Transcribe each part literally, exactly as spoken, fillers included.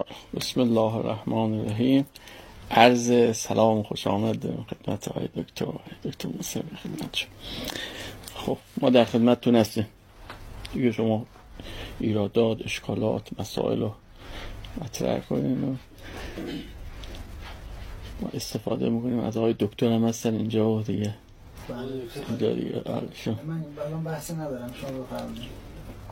بسم الله الرحمن الرحیم. عرض سلام خوش آمد خدمت آقای دکتر دکتر موسی خدمت شما. خب ما در خدمتتون هستیم دیگه. شما ایرادات، اشکالات، مسائل رو مطرح کنین و ما استفاده میکنیم. از آقای دکتر هم هستن اینجا و دیگه اینجا دیگه آرشون. من الان بحثی ندارم، شما بفرمایید.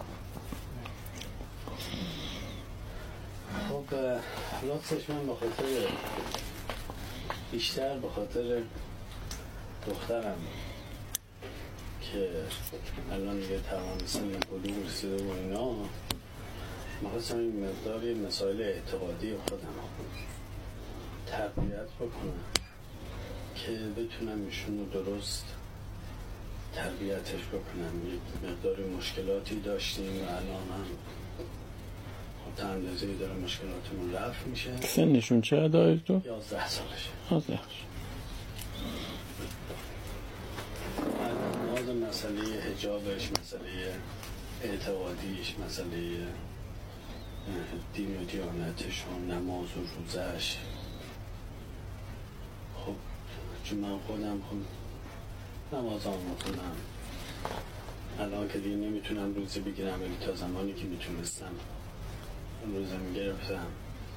خب لطفش من به خاطر بیشتر به خاطر دخترم که الان دیگه تمام سن بلوغ رسیده و اینا، می‌خواستم این مقداری مسائل اعتقادی خودم تربیت بکنم که بتونم ایشون رو درست تربیتش بکنم. یک مقداری مشکلاتی داشتیم و الان هم تا اندازه‌ای داره مشکلاتمون رفع میشه. سنشون چه داری تو؟ یازده سالشه. یازده. الان مسئله حجابش، مسئله اعتقادیش، مسئله دین و دیانتش و نماز و روزش. خب چون من خودم خب نماز هم میکنم الان که دیگه نمیتونم روزه بگیرم، ولی تا زمانی که میتونستم روزه میگرفتم.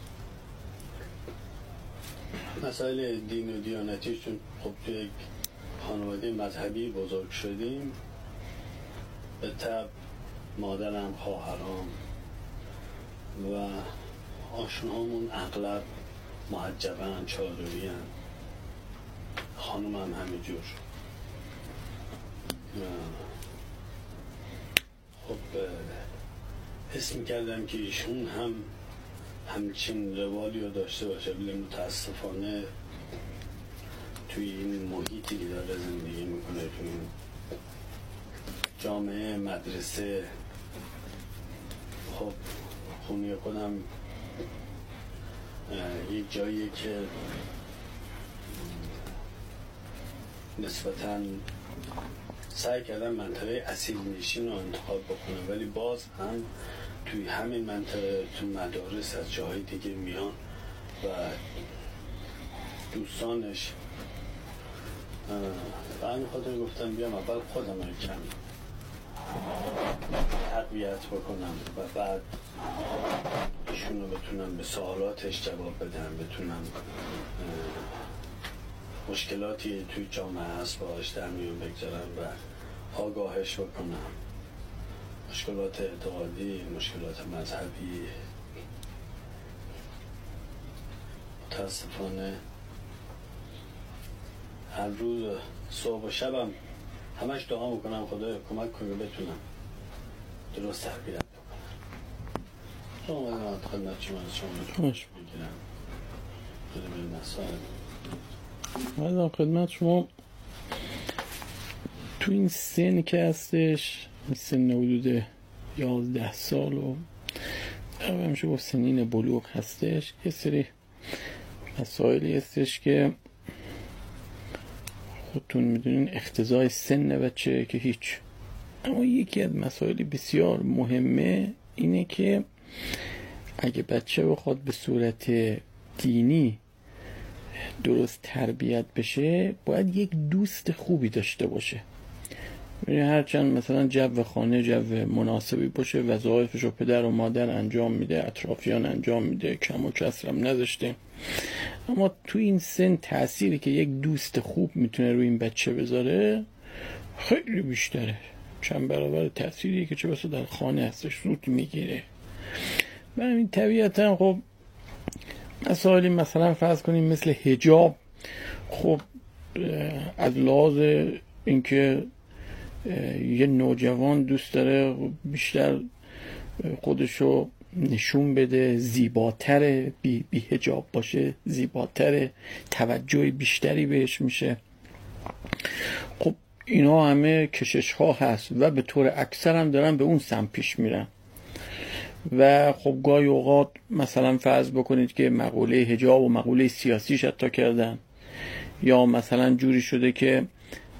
مسائل دین و دیانتیش، چون خب توی یک خانواده مذهبی بزرگ شدیم، به طب مادرم، خواهرام و آشنامون اغلب محجبن، چادری هن. خانوم هم همینجور. خب حس میکردم که ایشون هم همچین روالی رو داشته باشه، ولی متاسفانه توی این محیطی که داره زندگی میکنه، توی این جامعه، مدرسه، خب خونه خودم یک جاییه که نسبتاً سعی کردم منطقه اصیل نشین رو انتخاب بکنم، ولی باز هم توی همین منطقه تو مدارس از جاهای دیگه میان و دوستانش و همین خاطر گفتم بیام اول خودم رو کم تقویت بکنم و بعد ایشون رو بتونم به سوالاتش جواب بدم، بتونم مشکلاتی توی جامعه هست باش در میون بگذارم و آگاهش بکنم. مشکلات اعتقادی، مشکلات مذهبی. متاسفانه هر روز صبح و شبم همش دعا میکنم خدایا کمک کنه بتونم درست تربیت بکنم. شما باید خدمت شما از شما بگیرم خدمت مسائل. باید خدمت شما تو این سن که هستش، سن حدود یازده سال و همیشه با سنین بلوغ هستش، یه سری مسائلی هستش که خودتون میدونین اختزای سن بچه که هیچ. اما یکی از مسائل بسیار مهمه اینه که اگه بچه بخواد به صورت دینی درست تربیت بشه، باید یک دوست خوبی داشته باشه. هرچند مثلا جو خانه جو مناسبی باشه، وظایفش رو پدر و مادر انجام میده، اطرافیان انجام میده، کم و کسرم نذاشته، اما تو این سن تأثیری که یک دوست خوب میتونه روی این بچه بذاره خیلی بیشتره، چند برابر تأثیری که چه بسا در خانه هستش زود میگیره. و همین طبیعتا خب مسائلی مثلا فرض کنیم مثل حجاب، خب از لحاظ اینکه یه نوجوان دوست داره بیشتر خودشو نشون بده، زیباتره، بی, بی حجاب باشه زیباتره، توجه بیشتری بهش میشه. خب اینا همه کشش ها هست و به طور اکثر هم دارن به اون سمت پیش میرن. و خب گاهی اوقات مثلا فرض بکنید که مقوله حجاب و مقوله سیاسیش حتی کردن، یا مثلا جوری شده که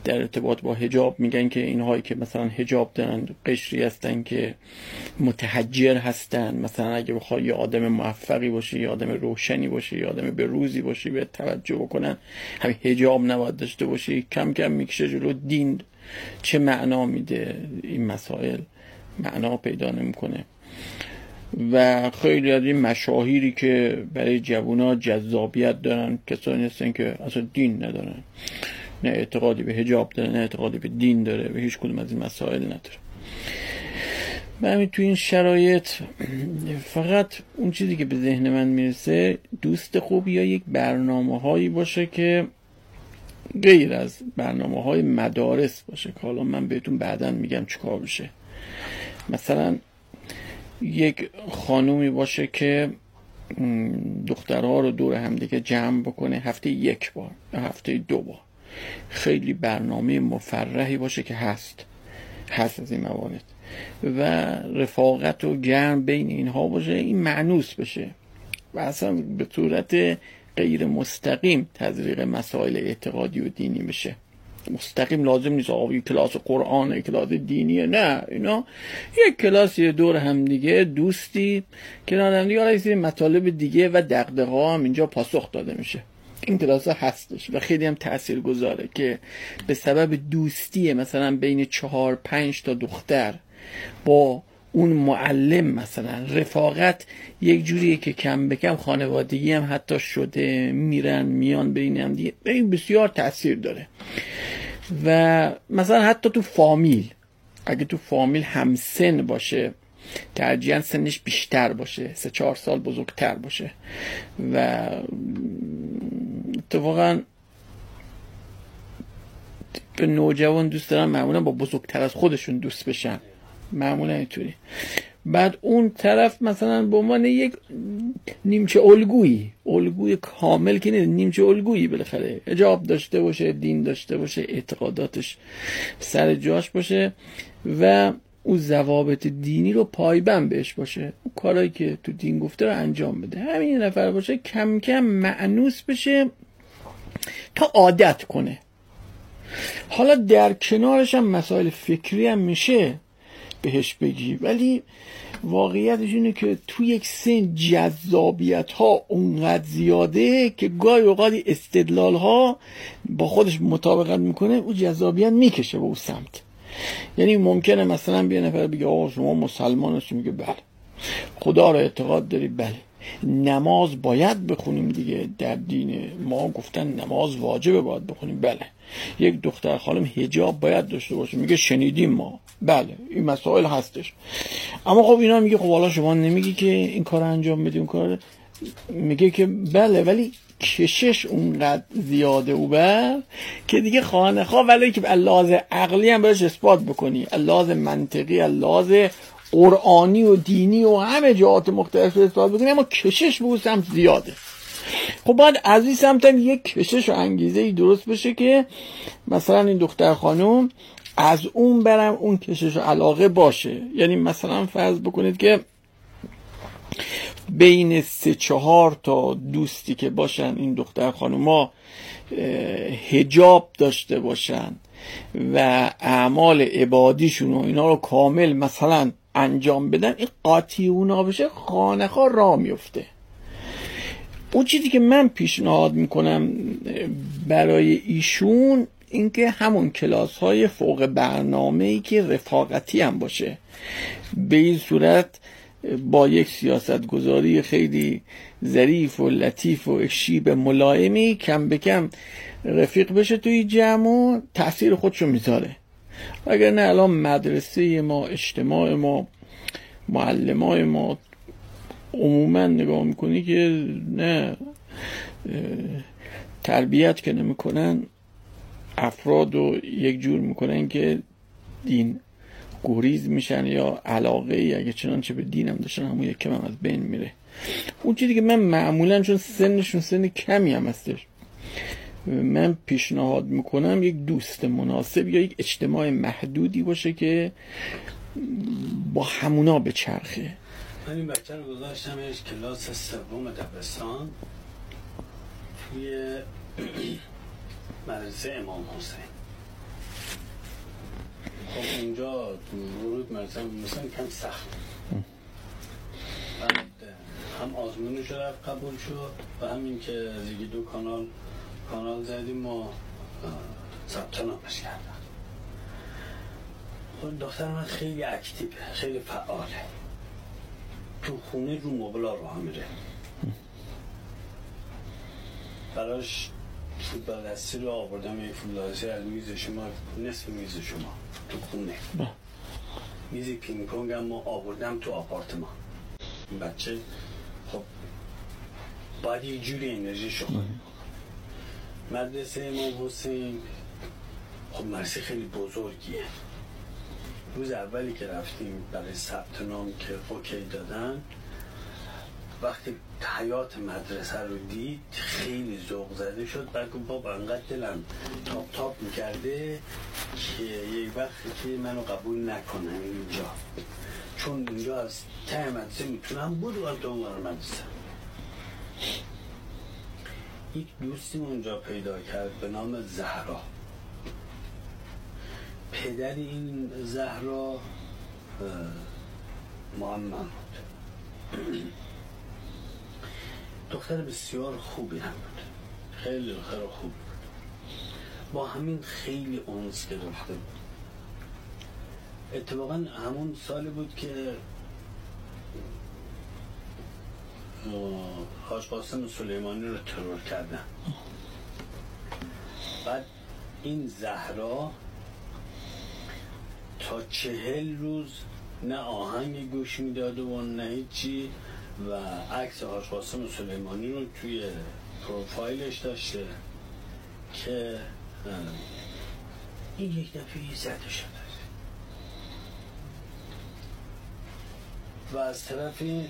در ارتباط با حجاب میگن که اینهایی که مثلا حجاب دارن قشری هستن که متحجر هستن، مثلا اگه بخوای یه آدم موفقی باشی، یه آدم روشنی باشی، یه آدم به روزی باشی، به توجه بکنن، همین حجاب نباید داشته باشی. کم کم میکشه جلو. دین چه معنا میده؟ این مسائل معنا پیدا نمیکنه. و خیلی از این مشاهیری که برای جوونا جذابیت دارن کسانی هستن که اصلا دین ندارن، نه اعتقادی به حجاب داره، نه اعتقادی به دین داره، به هیچ کدوم از این مسائل نداره. و همین تو این شرایط فقط اون چیزی که به ذهن من میرسه دوست خوب یا یک برنامه هایی باشه که غیر از برنامه های مدارس باشه، که حالا من بهتون بعداً میگم چیکار بشه. مثلا یک خانومی باشه که دخترها رو دور همدیگه جمع بکنه هفته یک بار یا هفته دو بار، خیلی برنامه مفرحی باشه که هست هست از این موارد، و رفاقت و گرم بین اینها باشه، این مأنوس بشه و اصلا به صورت غیر مستقیم تزریق مسائل اعتقادی و دینی بشه. مستقیم لازم نیست آقا یک کلاس قرآن، یک کلاس دینیه، نه، اینا یک کلاسی دور هم دیگه دوستی کنار هم دیگه، حالا یه سری مطالب دیگه و دغدغه‌ها هم اینجا پاسخ داده میشه. این کلاس ها هستش و خیلی هم تأثیر گذاره که به سبب دوستی مثلا بین چهار پنج تا دختر با اون معلم مثلا رفاقت یک جوریه که کم به کم خانوادگی هم حتی شده، میرن میان بین هم دیگه، این بسیار تأثیر داره. و مثلا حتی تو فامیل، اگه تو فامیل همسن باشه، ترجیحاً سنش بیشتر باشه، سه چهار سال بزرگتر باشه، و اتفاقاً به نوجوان دوست دارن معمولا با بزرگتر از خودشون دوست بشن، معمولا اینطوری. بعد اون طرف مثلا به عنوان یک نیمچه الگویی، الگوی کامل که نیست، نیمچه الگویی بالاخره حجاب داشته باشه، دین داشته باشه، اعتقاداتش سر جاش باشه و اون ضوابط دینی رو پایبند بهش باشه، اون کارهایی که تو دین گفته رو انجام بده. همین یه نفر باشه، کم کم مأنوس بشه تا عادت کنه. حالا در کنارش هم مسائل فکری هم میشه بهش بگی، ولی واقعیتش اینه که تو یک سن جذابیت ها اونقدر زیاده که گاهی اوقات استدلال ها با خودش مطابقت میکنه، اون جذابیت میکشه به اون سمت. یعنی ممکنه مثلا بیا نفر بگه آقا شما مسلمان هستی، میگه بله. خدا رو اعتقاد داری؟ بله. نماز باید بخونیم دیگه، در دین ما گفتن نماز واجبه باید بخونیم، بله. یک دختر خانم حجاب باید داشته باشه، میگه شنیدیم ما، بله این مسائل هستش. اما خب اینا میگه خب حالا شما نمیگی که این کار انجام بدیم، کار میگه که بله، ولی کشش اونقدر زیاده او بر که دیگه خانه خواه، ولی که اللحاظ عقلی هم باید اثبات بکنی، اللحاظ منطقی، اللحاظ قرآنی و دینی و همه جهات مختلف اثبات بکنی، اما کشش به اون سمت زیاده. خب باید از این سمت هم یک کشش و انگیزه ای درست بشه که مثلا این دختر خانم از اون برم اون کشش و علاقه باشه. یعنی مثلا فرض بکنید که بین سه چهار تا دوستی که باشن این دختر خانوما حجاب داشته باشن و اعمال عبادیشون و اینا رو کامل مثلا انجام بدن، این قاطی اونا بشه، خانه خواه راه میفته. اون چیزی که من پیشنهاد میکنم برای ایشون این که همون کلاس های فوق برنامه‌ای که رفاقتی هم باشه، به این صورت با یک سیاست گذاری خیلی ظریف و لطیف و شیب ملائمی کم به کم رفیق بشه توی جمع و تأثیر خودشو میذاره. اگر نه الان مدرسه ما، اجتماع ما، معلمای ما عموما نگاه میکنی که نه، تربیت که نمیکنن، افراد رو یک جور میکنن که دین گریز میشن یا علاقه ای اگه چنانچه به دینم داشتن همون یک کم هم از بین میره. اون چیزی که من معمولا چون سنشون سن کمی هم هستش، من پیشنهاد میکنم یک دوست مناسب یا یک اجتماع محدودی باشه که با همونا به چرخه. من این بچه رو گذاشتمش کلاس سوم دبستان توی مدرسه امام حسین. خب اونجا ورود مثلا مثلا کم سخت بعد هم آزمونش رفت قبول شد و همین که از یکی دو کانال کانال زدیم و ثبت نامش کردن. خب دختر من خیلی اکتیوه، خیلی فعاله، تو خونه رو موبایل راه میره، براش فوتبال دستی رو آوردم، یک فوتبال دستی از میز شما نصف میز شما تو خونه، میز پینگ پونگ هم آوردم تو آپارتمان. این بچه خب باید یه جوری انرژی شما. مدرسه امام حسین خب مدرسه خیلی بزرگیه. روز اولی که رفتیم برای ثبت نام که اوکی دادن، وقتی حیات مدرسه رو دید خیلی ذوق زده شد. بعد گفت بابا انقدر دلم تاپ تاپ میکرده که یک وقتی که منو قبول نکنن اینجا، چون اینجا از ته مدرسه میتونم بود و تو اونور مدرسه. یک دوستی اونجا پیدا کرد به نام زهرا. پدر این زهرا محمد بود. دختر بسیار خوبی هم بود، خیلی دختر خوبی بود. با همین خیلی انس گرفته بود. اتفاقا همون سالی بود که حاج قاسم سلیمانی رو ترور کردن. بعد این زهرا تا چهل روز نه آهنگ گوش میداده و نه هیچی و عکس حاج قاسم سلیمانی رو توی پروفایلش داشته که این یک دفعه زده شده و از طرفی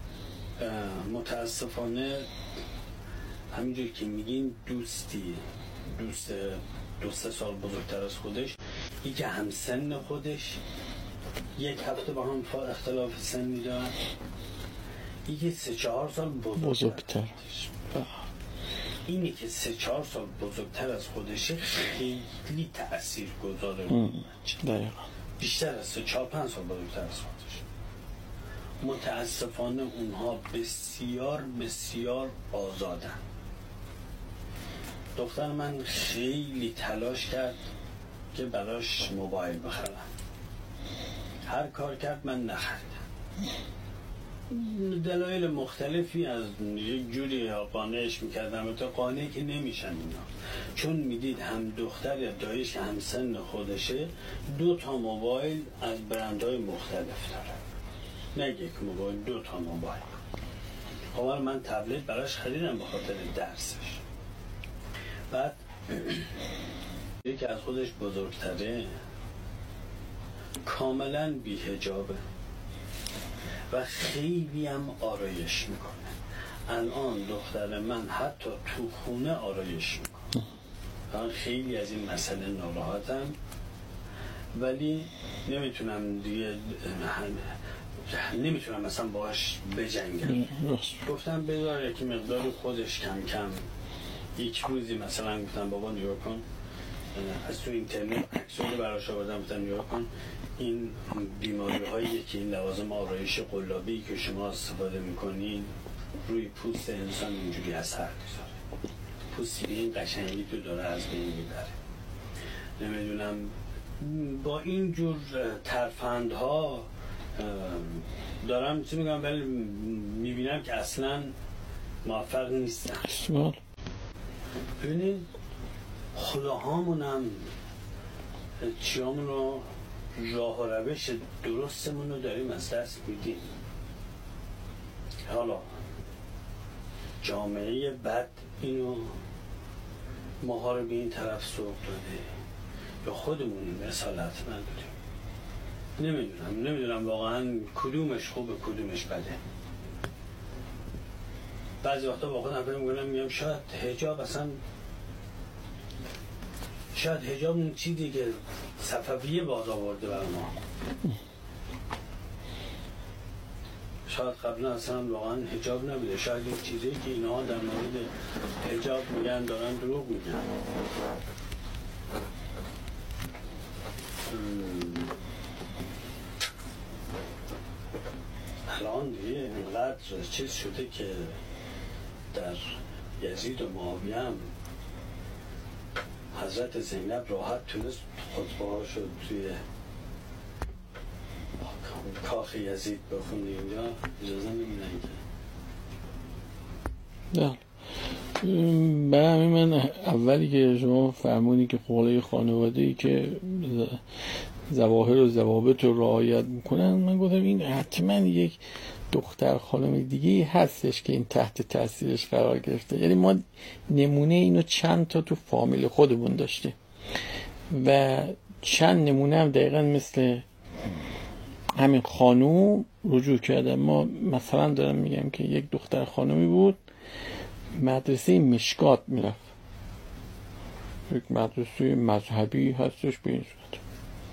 متاسفانه همینجور که میگین دوستی دوست دو سه سال بزرگتر از خودش، یکی همسن خودش، یک هفته با هم اختلاف سنی دارن، یکی سه چهار سال بزرگتر, بزرگتر. اینی که سه چهار سال بزرگتر از خودشه خیلی تأثیر گذاره رو بچه، بیشتر از سه چهار پنج سال بزرگتر از خودش. متاسفانه اونها بسیار بسیار آزادن. دختر من خیلی تلاش کرد که براش موبایل بخرم، هر کار کرد من نخریدم. دلایل مختلفی از یک جوری قانعش میکردم، تا قانع که نمیشن اینا، چون میدید هم دختر یا دایش که هم سن خودشه دو تا موبایل از برندهای مختلف داره، نه یک موبایل، دو تا موبایل. خب من تبلت براش خریدم به خاطر درسش. بعد یکی از خودش بزرگتره، کاملا بی حجابه و خیلی هم آرایش میکنه. الان دختر من حتی تو خونه آرایش میکنه. من خیلی از این مسئله ناراحتم، ولی نمیتونم دیگه نمیتونم مثلا باهاش بجنگم. گفتم بذار یکی مقدار خودش کم کم، یک روزی مثلا گفتم بابا نگاه کن، از تو اینترنت عکسایی براش آوردم، گفتم نگاه کن این بیماری هایی که این لوازم آرایش قلابی که شما استفاده میکنین روی پوست انسان اینجوری اثر میذاره، پوستی به این قشنگی تو داره از بین میبره. نمیدونم با این جور ترفندها دارم چی میگم، ولی میبینم که اصلا موفق نیستم. ببینید خداهامونم چیامون رو راه و روش درستمون رو داریم از دست میدیم. حالا جامعه بد اینو ماها رو به این طرف سوق داده یا خودمون رسالت نداریم. نمیدونم نمیدونم واقعا کدومش خوبه کدومش بده. بعضی وقتا با خودم فکر می‌کنم میگم شاید حجاب اصلا شاید حجاب اون چیزی که صفویه باز آورده بر ما، شاید قبلا اصلا واقعا حجاب نبوده، شاید این چیزی که اینها در مورد حجاب میگن دارن دروغ میگن. الان دیگه اینقدر چیز شده که در یزید و معاویه هم حضرت زینب راحت تونست خطبه هاشو توی کاخ یزید بخونه، اینجا اجازه نمیدن که. نه برای همین من اولی که شما فرمونی که قوله خانواده‌ای که ظواهر و ضوابط رو رعایت میکنن، من گفتم این حتما یک دختر خانم دیگه هستش که این تحت تاثیرش قرار گرفته. یعنی ما نمونه اینو چند تا تو فامیل خودمون داشتیم و چند نمونه هم دقیقا مثل همین خانوم رجوع کردم. ما مثلا دارم میگم که یک دختر خانومی بود مدرسه مشکات میرفت، یک مدرسه مذهبی هستش به این صورت،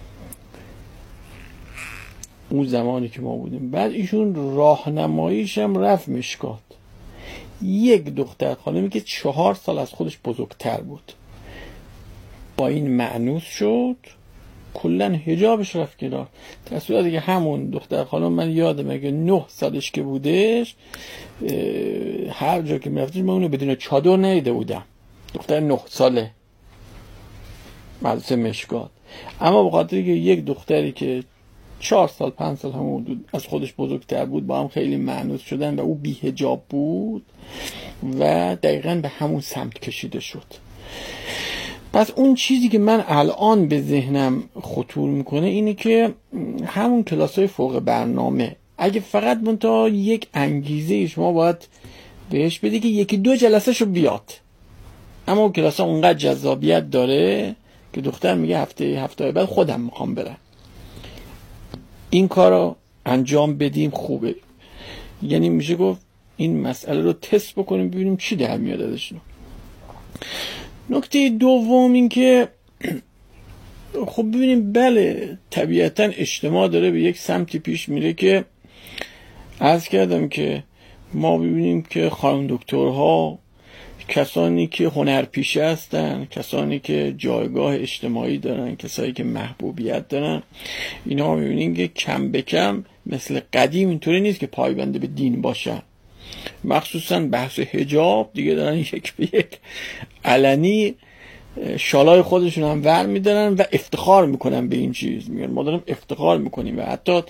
اون زمانی که ما بودیم. بعد ایشون راهنماییش هم رفت مشکات، یک دختر خانمی که چهار سال از خودش بزرگتر بود با این مأنوس شد، کلن حجابش رفت کنار. در صورتی که همون دختر خانم من یادم اگه نه سالش که بودش هر جا که میرفتش من اونو بدون چادر ندیده بودم، دختر نه ساله مدرسه مشکات. اما به خاطر که یک دختری که چهار سال پنج سال هم حدود از خودش بزرگتر بود با هم خیلی مأنوس شدن و او بی حجاب بود و دقیقاً به همون سمت کشیده شد. پس اون چیزی که من الان به ذهنم خطور میکنه اینه که همون کلاسای فوق برنامه اگه فقط منتها یک انگیزه شما باید بهش بده که یکی دو جلسه شو بیاد، اما اون کلاسا اونقدر جذابیت داره که دختر میگه هفته هفته بعد خودم میخوام برم، این کار رو انجام بدیم خوبه. یعنی میشه گفت این مسئله رو تست بکنیم ببینیم چی در میاد ازش. نکته دوم این که خب ببینیم بله طبیعتا اجتماع داره به یک سمتی پیش میره که عرض کردم که ما ببینیم که خانم دکترها کسانی که هنرپیشه هستن، کسانی که جایگاه اجتماعی دارن، کسایی که محبوبیت دارن، اینا میبینیم که کم به کم مثل قدیم اینطوری نیست که پایبنده به دین باشن. مخصوصا بحث حجاب دیگه دارن یک به یک علنی شالای خودشون هم ور میدارن و افتخار میکنن به این چیز، میگن ما داریم افتخار میکنیم. و حتی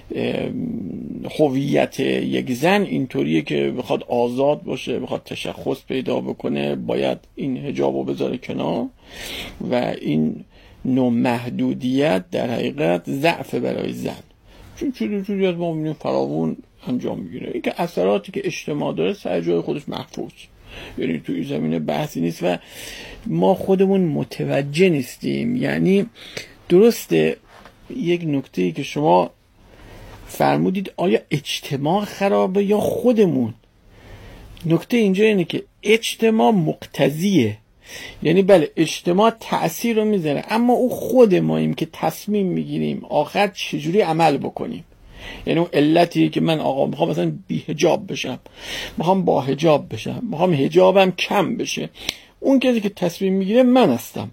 هویت یک زن اینطوریه که بخواد آزاد باشه، بخواد تشخص پیدا بکنه، باید این حجابو بذاره کنار و این نوع محدودیت در حقیقت ضعف برای زن، چون چون چون از ما میبینیم فراوون انجام میگیره. این که اثراتی که اجتماع داره سر جای خودش محفوظ، یعنی تو این زمینه بحثی نیست و ما خودمون متوجه نیستیم. یعنی درسته یک نکته‌ای که شما فرمودید آیا اجتماع خرابه یا خودمون؟ نکته اینجا اینه که اجتماع مقتضیه، یعنی بله اجتماع تأثیر رو میذاره، اما او خود ماییم که تصمیم میگیریم آخر چجوری عمل بکنیم. یعنی اون علتی که من آقا میخوام مثلا بی حجاب بشم، میخوام با حجاب بشم، میخوام حجابم کم بشه، اون کسی که تصمیم میگیره من هستم.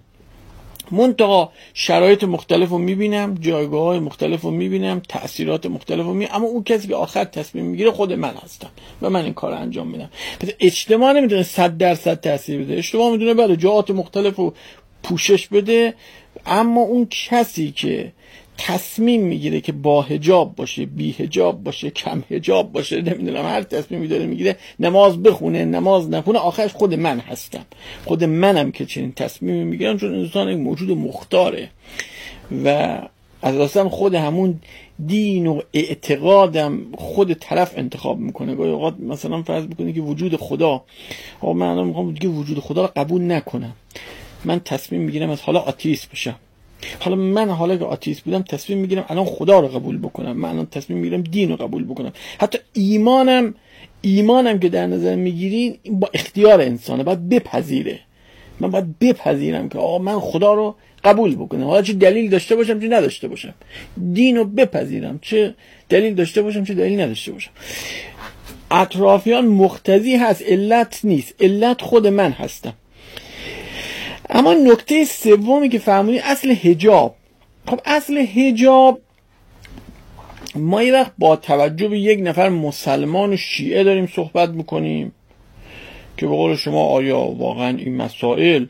منتها شرایط مختلف رو میبینم، جایگاه های مختلف رو میبینم، تأثیرات مختلف رو میبینم، اما اون کسی که آخر تصمیم میگیره خود من هستم و من این کار رو انجام میدم. پس اجتماع نمیدونه صد درصد تأثیر بده، اجتماع میدونه بله جهات مختلف رو پوشش بده، اما اون کسی که تصمیم میگیره که با حجاب باشه، بی حجاب باشه، کم حجاب باشه، نمیدونم هر تصمیمی داره میگیره، نماز بخونه نماز نخونه، آخرش خود من هستم، خود منم که چنین تصمیمی میگیرم، چون انسان یک موجود مختاره و از اصلا خود همون دین و اعتقادم خود طرف انتخاب میکنه. گاهی اوقات مثلا فرض بکنید که وجود خدا، آقا من الان میخوام دیگه وجود خدا رو قبول نکنم، من تصمیم میگیرم از حالا آتئیست بشم. حالا من حالا که آتئیست بودم تصمیم میگیرم الان خدا رو قبول بکنم، من الان تصمیم میگیرم دین رو قبول بکنم. حتی ایمانم ایمانم که در نظر میگیرین با اختیار انسانه، باید بپذیره. من باید بپذیرم که آقا من خدا رو قبول بکنم، حالا چه دلیل داشته باشم چه نداشته باشم، دین رو بپذیرم، چه دلیل داشته باشم چه دلیل نداشته باشم. اطرافیان مقتضی هست، علت نیست، علت خود من هستم. اما نکته سومی که فرمودید اصل حجاب، خب اصل حجاب ما یه وقت با توجه به یک نفر مسلمان و شیعه داریم صحبت میکنیم که به قول شما آیا واقعا این مسائل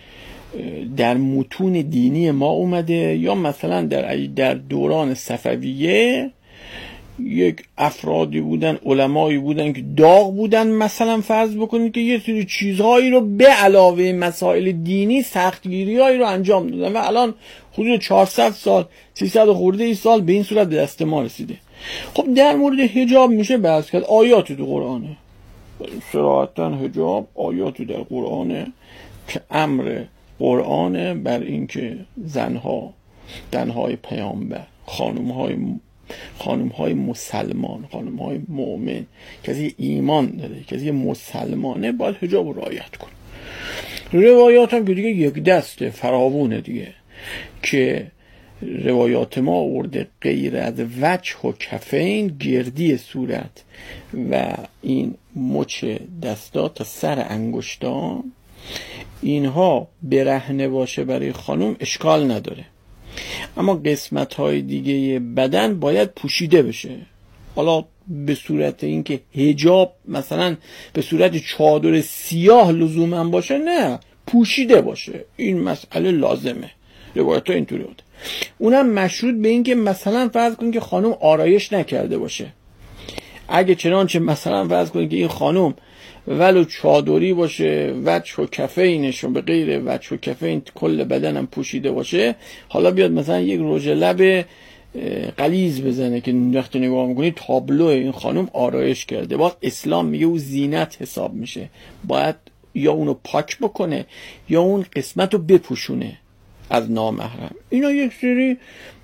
در متون دینی ما اومده یا مثلا در در دوران صفویه یک افرادی بودن، علمایی بودن که داغ بودن، مثلا فرض بکنید که یه سری چیزهایی رو به علاوه مسائل دینی سختگیری‌هایی رو انجام دادن و الان حدود چهارصد سال سیصد خورده ای سال به این صورت به دست ما رسیده. خب در مورد حجاب میشه بحث کرد، آیات تو قرآنه، صراحتاً حجاب آیات در قرآنه که امر قرآنه بر اینکه زنها، زنهای پیامبر، خانم‌های خانم‌های مسلمان، خانم‌های مؤمن، کسی ایمان داره، کسی مسلمانه، باید حجاب رو رعایت کنه. روایات هم که دیگه یک دسته فراوونه دیگه که روایات ما آورده غیر از وجه و کفین، گردی صورت و این مچ دستا تا سر انگشتان، اینها برهنه باشه برای خانم اشکال نداره، اما قسمت های دیگه بدن باید پوشیده بشه. حالا به صورت اینکه حجاب مثلا به صورت چادر سیاه لزوما باشه، نه، پوشیده باشه، این مسئله لازمه. روایت ها اینطوری بوده. اونم مشروط به اینکه مثلا فرض کنید که خانم آرایش نکرده باشه. اگه چنانچه مثلا فرض کنید که این خانم ولو چادری باشه، وجه و کفینشون به غیر وجه و کفین کل بدنم پوشیده باشه، حالا بیاد مثلا یک رژ لب غلیظ بزنه که وقتی نگاه میکنی تابلو این خانم آرایش کرده، باید اسلام میگه او زینت حساب میشه، باید یا اونو پاک بکنه یا اون قسمت رو بپوشونه از نامحرم. اینا یک سری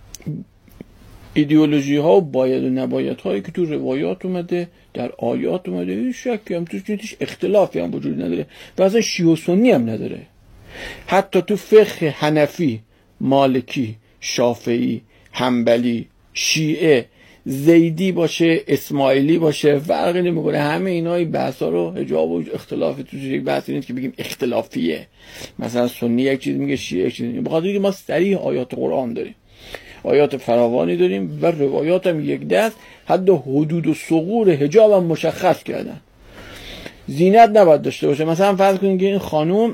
ایدئولوژی ها و باید و نباید هایی که تو روایات اومده، در آیات اومده، هیچ شکی هم توش هیچ اختلافی هم وجود نداره و اصلا شیعه و سنی هم نداره. حتی تو فقه حنفی، مالکی، شافعی، حنبلی، شیعه، زیدی باشه، اسماعیلی باشه، فرقی نمیکنه، همه اینای بحثا رو حجاب و اختلاف توش یک بحثی نیست که بگیم اختلافیه، مثلا سنی یک چیز میگه شیعه یک چیز میگه. بخاطر اینکه ما صریح آیات قرآن داریم، آیات فراوانی داریم و روایات هم یک دست حد حدود و ثغور حجاب هم مشخص کردن. زینت نباید داشته باشه. مثلا فرض کنید که این خانوم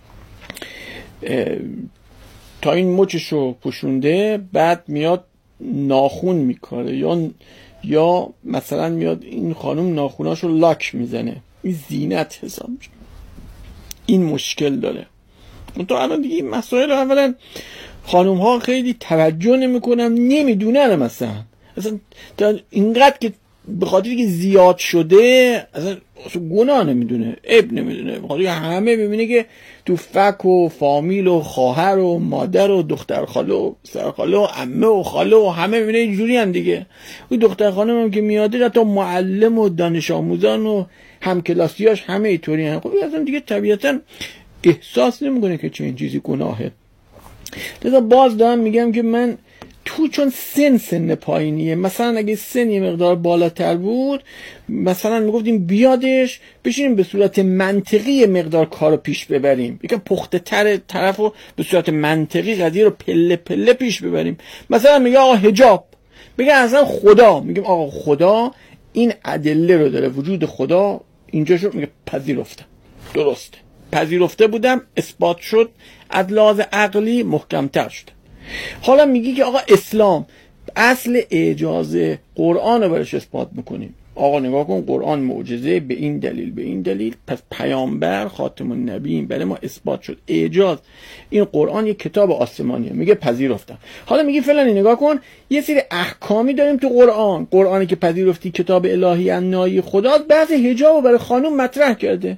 تا این مچشو پوشونده، بعد میاد ناخون میکاره یا یا مثلا میاد این خانوم ناخوناشو لاک میزنه، این زینت حساب میشه. این مشکل داره. تو الان دیگه این مسائل اولا خانوم ها خیلی توجه نمیکنن، نمیدونن، مثلا اصلا اینقدر که به خاطر که زیاد شده اصلا گناه نمیدونه، عیب نمیدونه، به خاطر همه ببینه که تو فک و فامیل و خواهر و مادر و دختر خاله و پسر خاله و عمه و خاله و همه ببینه اینجوری هم دیگه. اون دختر خانم هم که میاده حتی معلم و دانش آموزان و همکلاسیاش همه اینطوری هم. خب اصلا دیگه طبیعتا احساس نمیکنه که چه این چیزی گناهه. لذا باز دارم میگم که من تو چون سن سن پایینیه، مثلا اگه سن یه مقدار بالاتر بود مثلا میگفتیم بیادش بشینیم به صورت منطقی مقدار کارو پیش ببریم، یکم پخته تر طرفو به صورت منطقی قضیه رو پله پله پیش ببریم. مثلا میگه آقا حجاب، میگه اصلا خدا، میگیم آقا خدا این ادله رو داره، وجود خدا اینجا شد، میگه پذیرفته، درسته، پذیرفته بودم، اثبات شد، از لحاظ عقلی محکم‌تر شد. حالا میگی که آقا اسلام اصل اعجاز قرآن رو برش اثبات میکنیم. آقا نگاه کن قرآن معجزه به این دلیل به این دلیل، پس پیامبر خاتم النبیین برای ما اثبات شد، اعجاز. این قرآن یک کتاب آسمانیه، میگه پذیرفتم. حالا میگی فلانی نگاه کن یه سری احکامی داریم تو قرآن، قرآنی که پذیرفتی کتاب الهی عنایی خدا، بعض حجاب رو برای خانم مطرح کرده.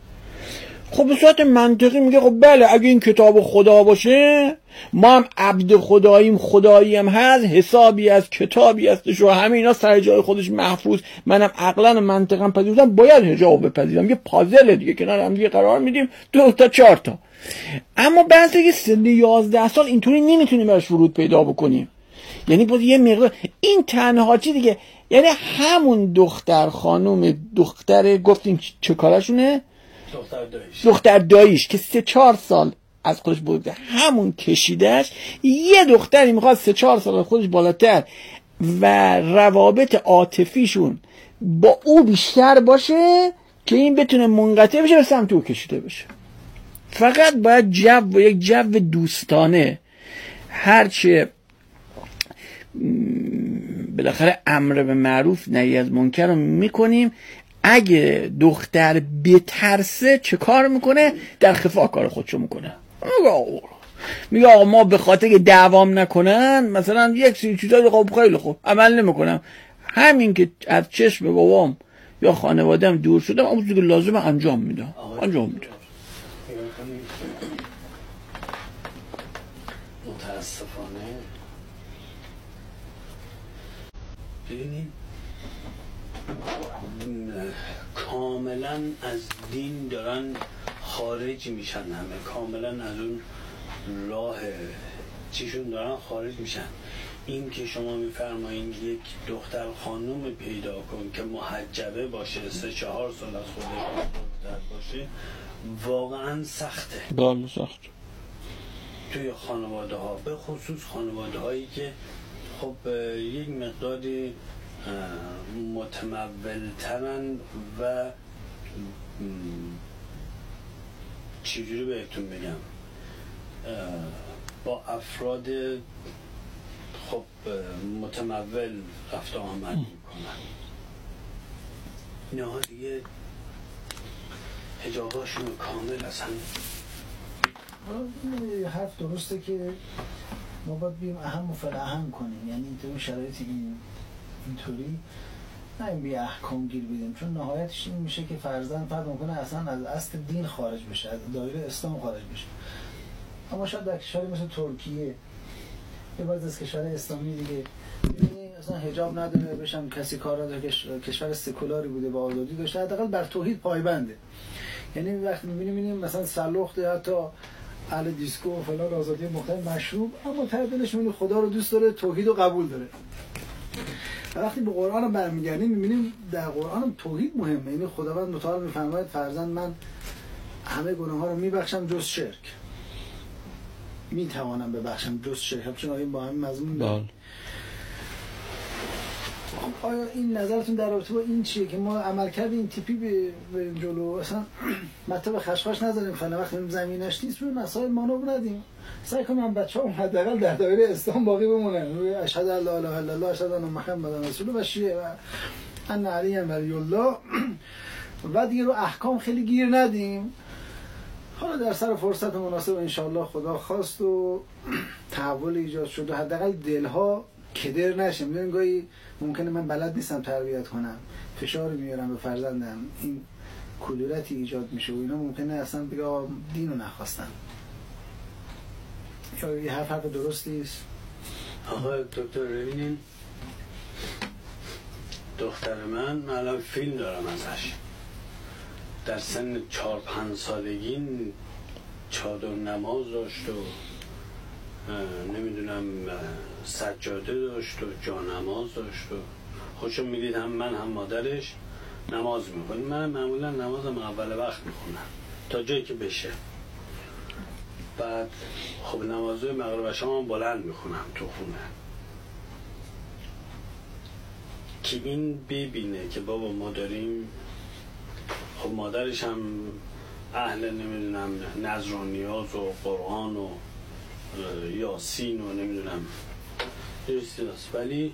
خب به صورت منطقی میگه خب بله اگه این کتاب خدا باشه، ما هم عبد خداییم، خدایی هم هست، حسابی از کتابی هستش و همه اینا سر جای خودش محفوظ، منم عقلا و منطقا پذیرفتم، باید حجاب بپذیرم. یه پازل دیگه کنار هم دیگه قرار میدیم، دو تا چهار تا. اما بعضی که سن یازده سال اینطوری نمیتونیم برش ورود پیدا بکنیم، یعنی باید یه مقدار این تنها چی دیگه، یعنی همون دختر خانم دختر گفتیم چه کارشونه، دختر داییش دختر داییش که سه چهار سال از خودش بوده، همون کشیدش یه دختری میخواد سه چهار سال خودش بالاتر و روابط عاطفیشون با او بیشتر باشه که این بتونه منقطع بشه و سمت او کشیده بشه. فقط باید جو و یک جو دوستانه، هرچه بالاخره امر به معروف نهی از منکر رو میکنیم. اگه دختر بترسه چه کار میکنه؟ در خفا کار خودشو میکنه. میگه آقا ما به خاطر که دعوام نکنن مثلا یک سری چیزا خب خیلی خوب عمل نمیکنم، همین که از چشم بابام یا خانواده‌ام دور شدم اون چیزی که لازمه انجام میدم انجام میدم. متاسفانه ببینید کاملا از دین دارن خارج میشن، همه کاملا از اون راه چیشون دارن خارج میشن. این که شما میفرمایید یک دختر خانوم پیدا کن که محجبه باشه، سه چهار سال از خودش بزرگتر باشه، واقعا سخته. بله سخت. توی خانواده ها، به خصوص خانواده هایی که خب یک مقداری متمولترن و چجوری بهتون بگم با افراد خب متمول رفت آمد میکنن، اینها دیگه حجاباشون کامل اصلا. حرف درسته که ما باید بیم اهم و فلاهم کنیم، یعنی تو این شرایطی اینطوری نه این بی احکام گیر بدیم، چون نهایتش این میشه که فرزند فرد ممکنه اصلا از اصل دین خارج بشه، از دایره اسلام خارج بشه. اما شاید در کشوری مثل ترکیه یه بعضی از کشورهای اسلامی دیگه ببینید اصلا حجاب نداره، بشم کسی کار نداره، کشور سکولاری بوده و آزادی داشته، حداقل بر توحید پایبنده. یعنی وقتی می‌بینیم مثلا سلخت یا حتی اهل دیسکو و فلان آزادی مختلف مشروب، اما ته دلش می‌بینی خدا رو دوست داره، توحید رو قبول داره. وقتی به قرآن رو برمیگردیم می‌بینیم در قرآن هم توحید مهمه. یعنی خداوند متعال می‌فرماید فرزند من همه گناه‌ها رو می‌بخشم جز شرک. می‌توانم ببخشم جز شرک. چون آیه با همین مضمون داره. آیا این نظرتون در رابطه با این چیه که ما عملکرد این تیپی به جلو اصلا مطلب خشخاش نذاریم، فعلا وقتی زمینش نیست روی مسائل مانور ندیم، سعی کنم بچه‌ها حداقل در دایره اسلام باقی بمونن، روی اشهد ان لا اله الا الله اشهد ان محمد رسول الله و شیعه و ان علی ولی الله و دیگه رو احکام خیلی گیر ندیم. حالا در سر فرصت مناسب ان شاء الله خدا خواست و تحول ایجاد شد و حداقل دلها کدر نشه. میدونین گاهی ممکنه من بلد نیستم تربیت کنم، فشار میارم به فرزندم، این کدورتی ایجاد میشه و اینا ممکنه اصلا بگه دینو نخواستن. یا یه حرف حرف درستی است. آقای دکتر ببینین دختر من من الان فیلم دارم ازش، در سن چهار پنج سالگی چادر نماز داشت و نمیدونم سجاده داشت و جانماز داشت و خوشم میدید هم من هم مادرش نماز میکنیم. من معمولا نمازم اول وقت میخونم تا جایی که بشه، بعد خب نمازهای مغرب و شام هم بلند میخونم تو خونه که این ببینه که بابا ما داریم. خب مادرش هم اهل نمیدونم نذر و نیاز و قرآن و یاسین و نمیدونم درستی است، ولی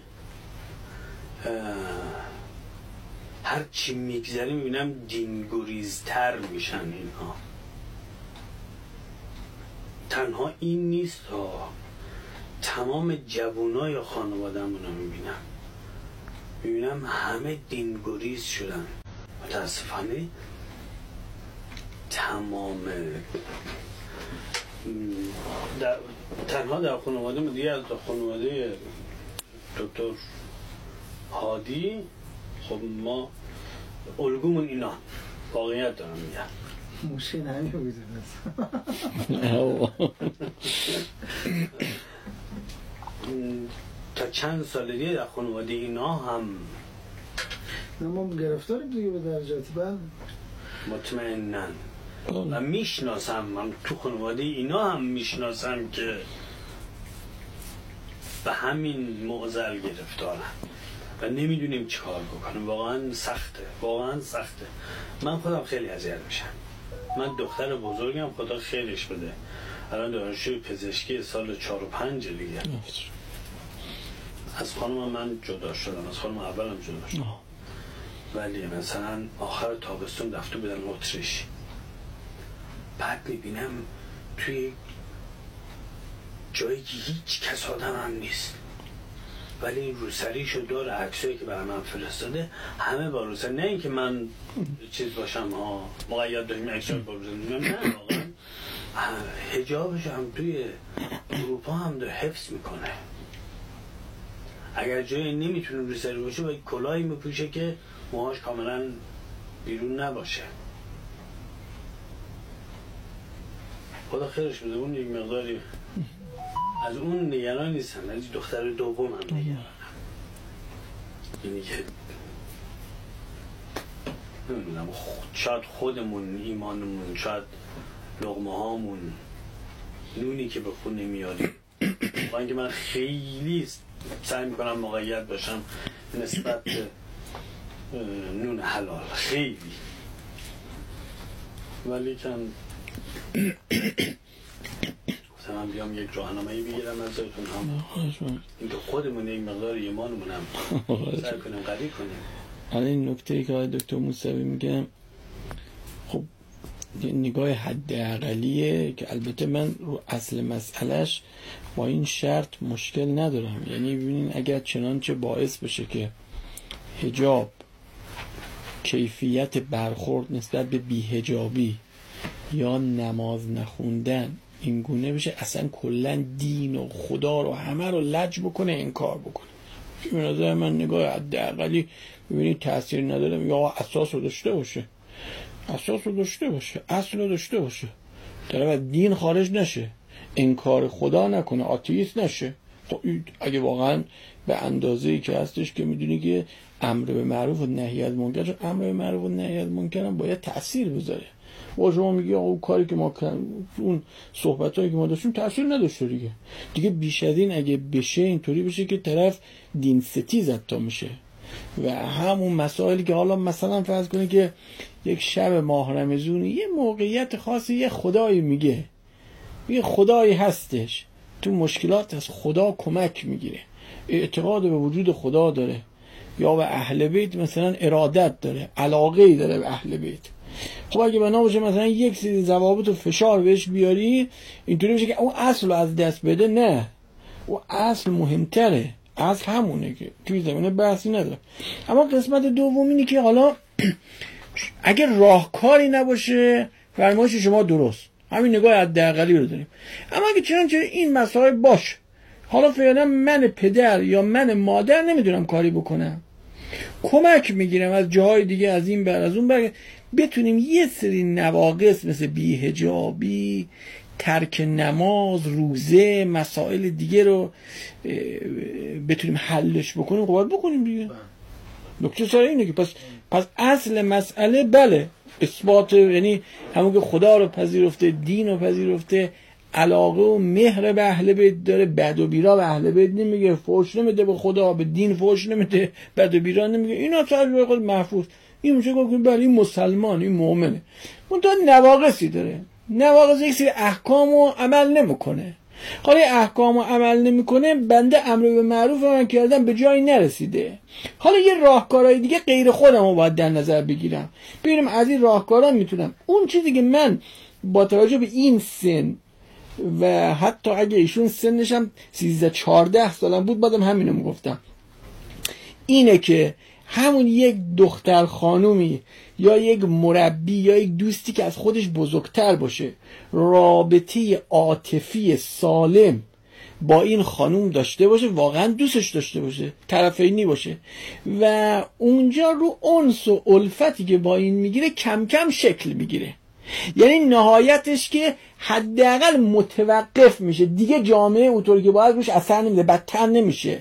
هر چی میگذره میبینم دینگریزتر میشن اینها. تنها این نیست ها، تمام جوانای خانواده‌مون رو میبینم میبینم همه دینگریز شدن. متاسفانه تمام در تنها در خانواده من دیگه از خانواده دکتر هادی خب ما الگومون اینا واقعیت دارم میگم مشکل همین بوده تا چند سال دیگه در خانواده اینا هم ما گرفتاریم دیگه به درجاتی. بله مطمئنن من میشناسم، من تو خانواده اینا هم میشناسم که به همین معضل گرفتارن و نمیدونیم چی کار بکنیم. واقعا سخته، واقعا سخته. من خودم خیلی اذیت میشم. من دختر بزرگم خدا خیرش بده الان دانشجوی پزشکی سال چهار و پنج دیگه. از خانم من جدا شدم، از خانم اولم جدا شدم، ولی مثلا آخر تابستون رفته بودن اتریش، بعد میبینم توی جایی که هیچ کس آدم هم نیست ولی این روسریشو داره، عکسایی که برای من فرستاده همه با روسری. نه اینکه من چیز باشم ها مقید داریم عکسایی با روسری، نه واقعا حجابش هم توی اروپا هم داره حفظ میکنه. اگر جایی نمیتونه روسری باشه باید کلاهی میپوشه که موهاش کاملا بیرون نباشه. خدا خیرش بده. اون یک مقداری از اون نگران نیستن، از دختر دوم هم نگرانم. اینی که نمیدونم شاید خودمون، ایمانمون، شاید لقمه هامون، نونی که به خون نمیاریم. با اینکه من خیلی سعی میکنم مقید باشم نسبت به نون حلال، خیلی، ولی کن من بیام یک راهنمایی بگیرم ازتون هم اینکه خودمون یک مقدار ایمانمون هم سعی کنیم قوی کنیم. الان این نکته ای که آقای دکتر موسوی میگم خب نگاه حداقلیه که البته من رو اصل مسئلهش با این شرط مشکل ندارم. یعنی ببینین اگر چنانچه باعث بشه که حجاب کیفیت برخورد نسبت به بی‌حجابی یا نماز نخوندن این گونه بشه، اصلا کلا دین و خدا رو همه رو لج بکنه، انکار بکنه، به نظر من نگاه حداقلی ببینید تأثیر نداره. یا اساس رو داشته باشه، اساس رو داشته باشه، اصل رو داشته باشه، طرف از دین خارج نشه، انکار خدا نکنه، آتئیست نشه. خب اگه واقعا به اندازه‌ای که هستش که میدونی که امر به معروف و نهی از منکر، چون امر به معروف و نهی از منکر هم باید تأثیر بذاره. با شما میگی آقا اون کاری که ما کردیم، اون صحبتایی که ما داشتیم تأثیر نداشته دیگه. دیگه بیش از این اگه بشه اینطوری بشه که طرف دین ستیز حتی میشه و همون مسائلی که حالا مثلا فرض کنید که یک شب ماه رمضون یه موقعیت خاصی یه خدایی میگه، یه خدایی هستش، تو مشکلات از خدا کمک میگیره، اعتقاد به وجود خدا داره یا به اهل بیت مثلا ارادت داره، علاقه‌ای داره به اهل بیت. خب اگه بنا باشه مثلا یک سری ضوابط و فشار بهش بیاری اینطوری بشه که اون اصل رو از دست بده، نه، اون اصل مهمتره، اصل همونه که توی زمینه بحثی نداره. اما قسمت دوم اینه که حالا اگر راهکاری نباشه فرمایش شما درست، همین نگاه حداقلی رو داریم. اما اگه چنانچه این مسائل باشه، حالا فعلا من پدر یا من مادر نمیدونم کاری بکنم، کمک میگیرم از جاهای دیگه، از این بر از اون بر، بتونیم یه سری نواقص مثل بی‌حجابی، ترک نماز، روزه، مسائل دیگه رو بتونیم حلش بکنیم، خب بکنیم دیگه. نکته سر اینه که پس پس اصل مسئله بله اثبات، یعنی همون که خدا رو پذیرفته، دین رو پذیرفته، علاقه و مهر به اهل بیت داره، بد و بیرا به اهل بیت نمیگه، فحش نمیده به خدا، به دین فحش نمیده، بد و بیرا نمیگه، اینا تجربه خود محفوظ. این میشه گفت بله این مسلمان، این مؤمنه. اون تا نواقصی داره، نواقص یک سری احکام رو عمل نمیکنه. حالا احکام رو عمل نمیکنه، بنده امر به معروف من کردم به جایی نرسیده، حالا یه راهکارهای دیگه غیر خودم رو باید در نظر بگیرم، ببینم از این راهکارا میتونم اون چیزی که من با توجه به این سن و حتی اگه ایشون سنشم سیزده چهارده سالم بود بعدم همینو میگفتم، اینه که همون یک دختر خانومی یا یک مربی یا یک دوستی که از خودش بزرگتر باشه رابطه عاطفی سالم با این خانوم داشته باشه، واقعا دوستش داشته باشه، طرفینی باشه و اونجا رو انس و الفتی که با این میگیره کم کم شکل میگیره. یعنی نهایتش که حداقل متوقف میشه دیگه، جامعه اونطوری که باید روش اثر نمیده، بدتر نمیشه،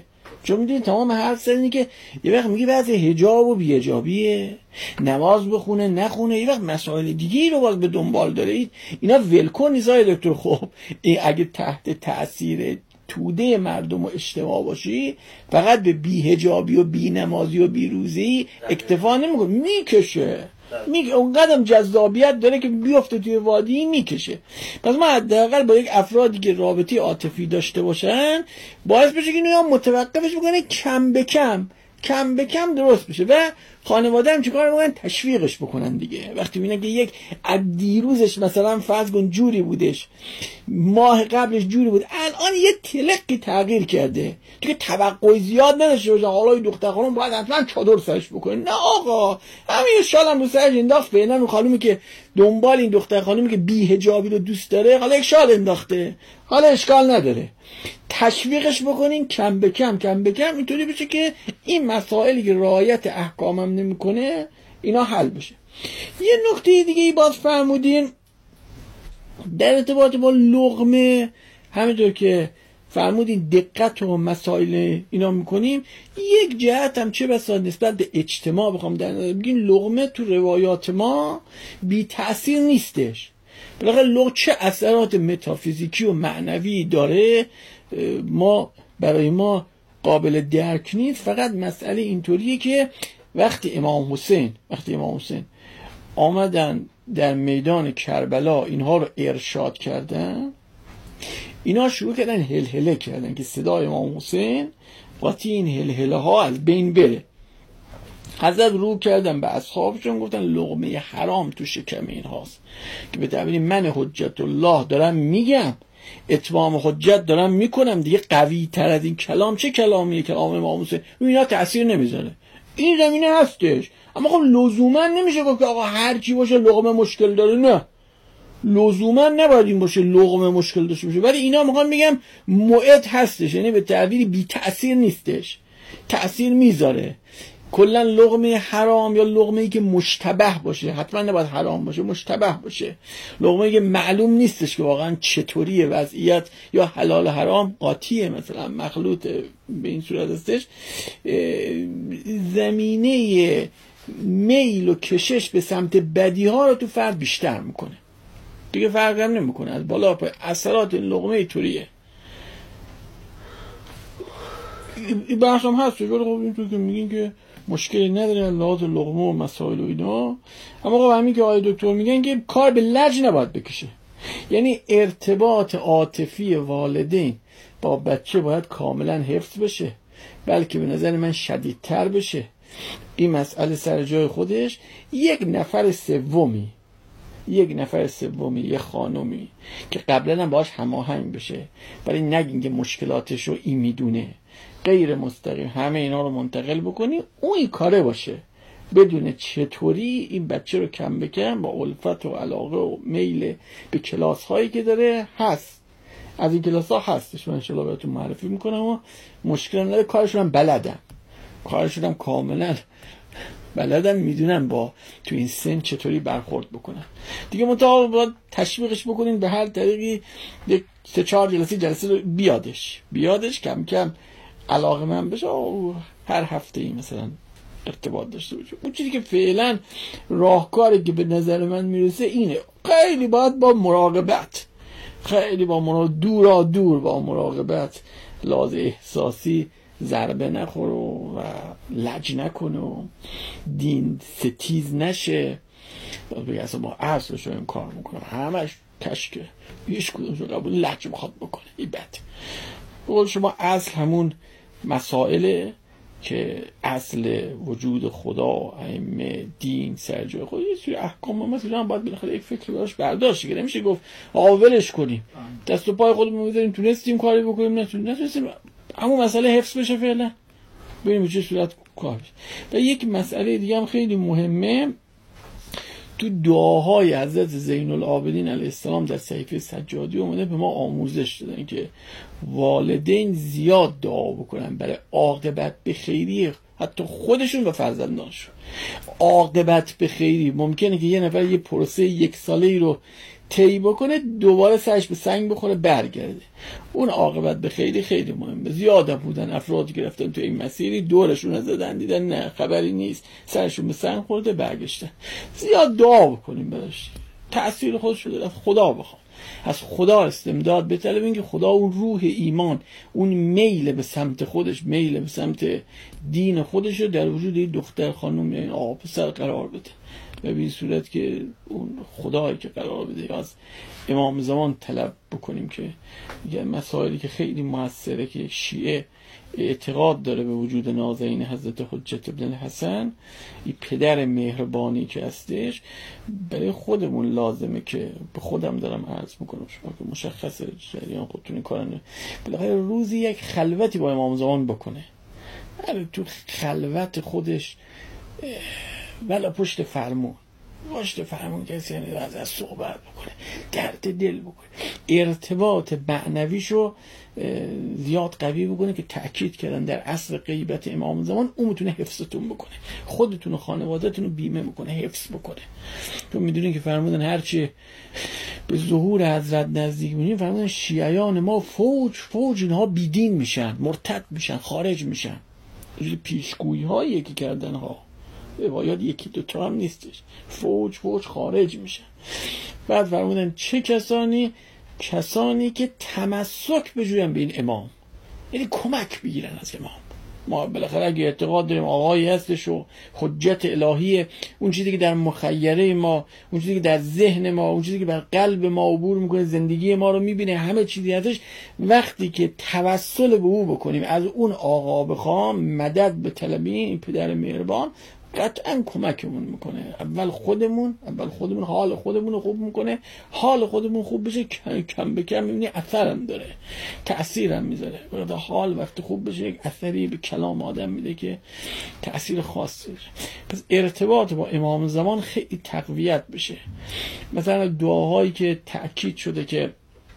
چون میدونی تمام حرف زدنی که یه وقت میگه بعضی حجاب و بی‌حجابیه، نماز بخونه نخونه، یه وقت مسائل دیگه رو باز به دنبال داره. اینا ولکن نیزای دکتر. خب این اگه تحت تأثیر توده مردم و اجتماع باشی فقط به بی‌حجابی و بی‌نمازی و بی‌روزی اکتفا نمیکنه، میکشه، میگه اونقدرم جذابیت داره که بیفته توی وادی میکشه. پس ما حداقل با یک افرادی که رابطه عاطفی داشته باشن باعث بشه که اینو متوقفش بکنه، کم به کم کم به کم درست بشه و خانواده هم چیکار میکنن؟ تشویقش بکنن دیگه. وقتی میبینن که یک از دیروزش مثلا فرض کن جوری بودش، ماه قبلش جوری بود، الان یه تلقی تغییر کرده، دیگه توقع زیاد نداشته باشه حالا این دختر خانم باید حتما چادر سرش بکنه. نه آقا، همین شال هم رو سرش انداخت، فعلا اون خانومی که دنبال این دختر خانومی که بی حجابی رو دوست داره حالا یک شال انداخته، حالا اشکال نداره، تشویقش بکنین کم به کم کم به کم، اینطوری بشه که این مسائلی که رعایت احکامم نمیکنه اینا حل بشه. یه نکته دیگه ای باز فرمودین در ارتباط با لقمه، همینطور که فرمودین دقت و مسائل اینا میکنیم، یک جهت هم چه بسا نسبت به اجتماع بخوام در نظر بگیم، لقمه تو روایات ما بی تأثیر نیستش. بالاخره لقمه چه اثرات متافیزیکی و معنوی داره ما برای ما قابل درک نیست. فقط مسئله اینطوریه که وقتی امام حسین وقتی امام حسین آمدن در میدان کربلا اینها رو ارشاد کردن، اینا شروع کردن هلهله کردن که صدای امام حسین قاطی این هلهله ها از بین بره. حضرت رو کردن به اصحابشون گفتن لقمه حرام تو شکم این هاست، که به تعبیر من حجت الله دارم میگم، اتمام حجت دارم میکنم دیگه، قوی تر از این کلام چه کلامیه؟ کلام امام حسین اینا تأثیر نمیذاره، این زمینه هستش. اما خب لزوما نمیشه گفت که آقا هر چی باشه لقمه مشکل داره، نه لزوما نباید این باشه لقمه مشکل داشته باشه، ولی اینا میخوام بگم موعد هستش، یعنی به تعبیر بی تأثیر نیستش، تأثیر میذاره. کلا لقمه حرام یا لقمه ای که مشتبه باشه، حتما نباید حرام باشه، مشتبه باشه، لقمه ای که معلوم نیستش که واقعا چطوری وضعیت یا حلال حرام قاطیه مثلا مخلوط به این صورت هستش، زمینه میل و کشش به سمت بدی ها رو تو فرد بیشتر میکنه دیگه، فرق هم نمیکنه از بالا پای اثرات لقمه اینطوریه. این بحث هم هست، ولی خب اینطور که میگین که مشکلی نداره لحاظ لقمه و مسائل و اینا. اما خب همین که آقای دکتر میگن که کار به لج نباید بکشه، یعنی ارتباط عاطفی والدین با بچه باید کاملا حفظ بشه، بلکه به نظر من شدیدتر بشه. این مسئله سر جای خودش، یک نفر سومی یک نفر سومی یه خانومی که قبلا هم باهاش هماهنگ بشه، ولی نگین که مشکلاتش رو این میدونه، غیر مستقیم همه اینا رو منتقل بکنی، اون این کاره باشه، بدونه چطوری این بچه رو کم به کم با الفت و علاقه و میل به کلاس هایی که داره هست، از این کلاس ها هستش، من انشالله بهتون معرفی میکنم و مشکل نداره، کارشون هم بلدم کارشون هم کاملا بلدن، میدونن با تو این سن چطوری برخورد بکنن دیگه. مطابق باید تشویقش بکنین به هر طریقی، یک سه چهار جلسه جلسه رو بیادش بیادش کم کم علاقه من بشه، هر هفته ای مثلا ارتباط داشته باشه. اون چیزی که فعلا راهکاری که به نظر من میرسه اینه، خیلی باید با مراقبت، خیلی با مراقبت، دورا دور با مراقبت، لحاظ احساسی ضربه نخوره و لج نکنه و دین ستیز نشه. بگه اصلا با اصلش رو این کار میکنه، همش کشکه، هیچ کدومش رو قبول لج میخواد بکنه، این بد. بقول شما اصل همون مسائله که اصل وجود خدا، ائمه، دین، سرجای خود، یه سری احکام مثلا هم باید بالاخره یک فکر براش برداشت کنیم. نمیشه گفت آقا ولش کنیم، دست و پای خودمون بذاریم، تونستیم کاری بکنیم، نتونستیم نتونستیم همون مسئله حفظ بشه فعلا، ببینیم چه صورت کار بشه. و یک مسئله دیگه هم خیلی مهمه، تو دعاهای حضرت زین العابدین علیه السلام در صحیفه سجادی اومده به ما آموزش دادن که والدین زیاد دعا بکنن برای عاقبت به خیری حتی خودشون و فرزندانشون. عاقبت به خیری. ممکنه که یه نفر یه پروسه یک ساله‌ای رو طی بکنه، دوباره سرش به سنگ بخوره برگرده. اون عاقبت به خیلی خیلی مهمه. زیاد بودن افرادی که رفتن تو این مسیری، دورشون زدن دیدن نه خبری نیست، سرشون به سنگ خورده برگشتن. زیاد دعا بکنیم براش، تأثیر خودش رو از خدا بخوام، از خدا استمداد بطلبیم که خدا اون روح ایمان، اون میل به سمت خودش، میل به سمت دین خودش رو در وجود این دختر خانم یا این آقا پسر قرار بده. به این صورت که اون خدایی که قرار بده. از امام زمان طلب بکنیم که یه مسائلی که خیلی موثره که شیعه اعتقاد داره به وجود نازنین حضرت حجت ابن الحسن، این پدر مهربانی که هستش، برای خودمون لازمه که به خودم دارم عرض میکنم، شما که مشخصه جریان خودتون این کارن، بالاخره روزی یک خلوتی با امام زمان بکنه، تو خلوت خودش ولی پشت فرمون پشت فرمون کسی یعنی از از صحبت بکنه، درد دل بکنه، ارتباط معنویشو زیاد قوی بکنه که تأکید کردن در عصر غیبت امام زمان اون میتونه حفظتون بکنه، خودتون و خانوادهتون رو بیمه بکنه، حفظ بکنه. تو میدونین که فرمودن هرچی به ظهور حضرت نزدیک میشیم، فرمودن شیعیان ما فوج فوج اینها بیدین میشن، مرتد میشن، خارج میشن. پیشگویی هایی که کردن ها، روایات یکی دوتا هم نیستش، فوج فوج خارج میشن. بعد فرمودن چه کسانی؟ کسانی که تمسک بجوین به این امام، یعنی کمک بگیرن از امام. ما بالاخره اگه اعتقاد داریم آقایی هستش و حجت الهیه، اون چیزی که در مخیره ما، اون چیزی که در ذهن ما، اون چیزی که بر قلب ما عبور میکنه، زندگی ما رو میبینه، همه چیزی هستش، وقتی که توسل به او بکنیم، از اون آقا بخوام مدد به طلبی، این پدر مهربان قطعا کمکمون میکنه. اول خودمون اول خودمون حال خودمون رو خوب میکنه، حال خودمون خوب بشه کم, کم به کم میبینی اثرم داره، تأثیرم میذاره. حال وقتی خوب بشه یک اثری به کلام آدم میده که تأثیر خاصی داره. پس ارتباط با امام زمان خیلی تقویت بشه. مثلا دعاهایی که تأکید شده که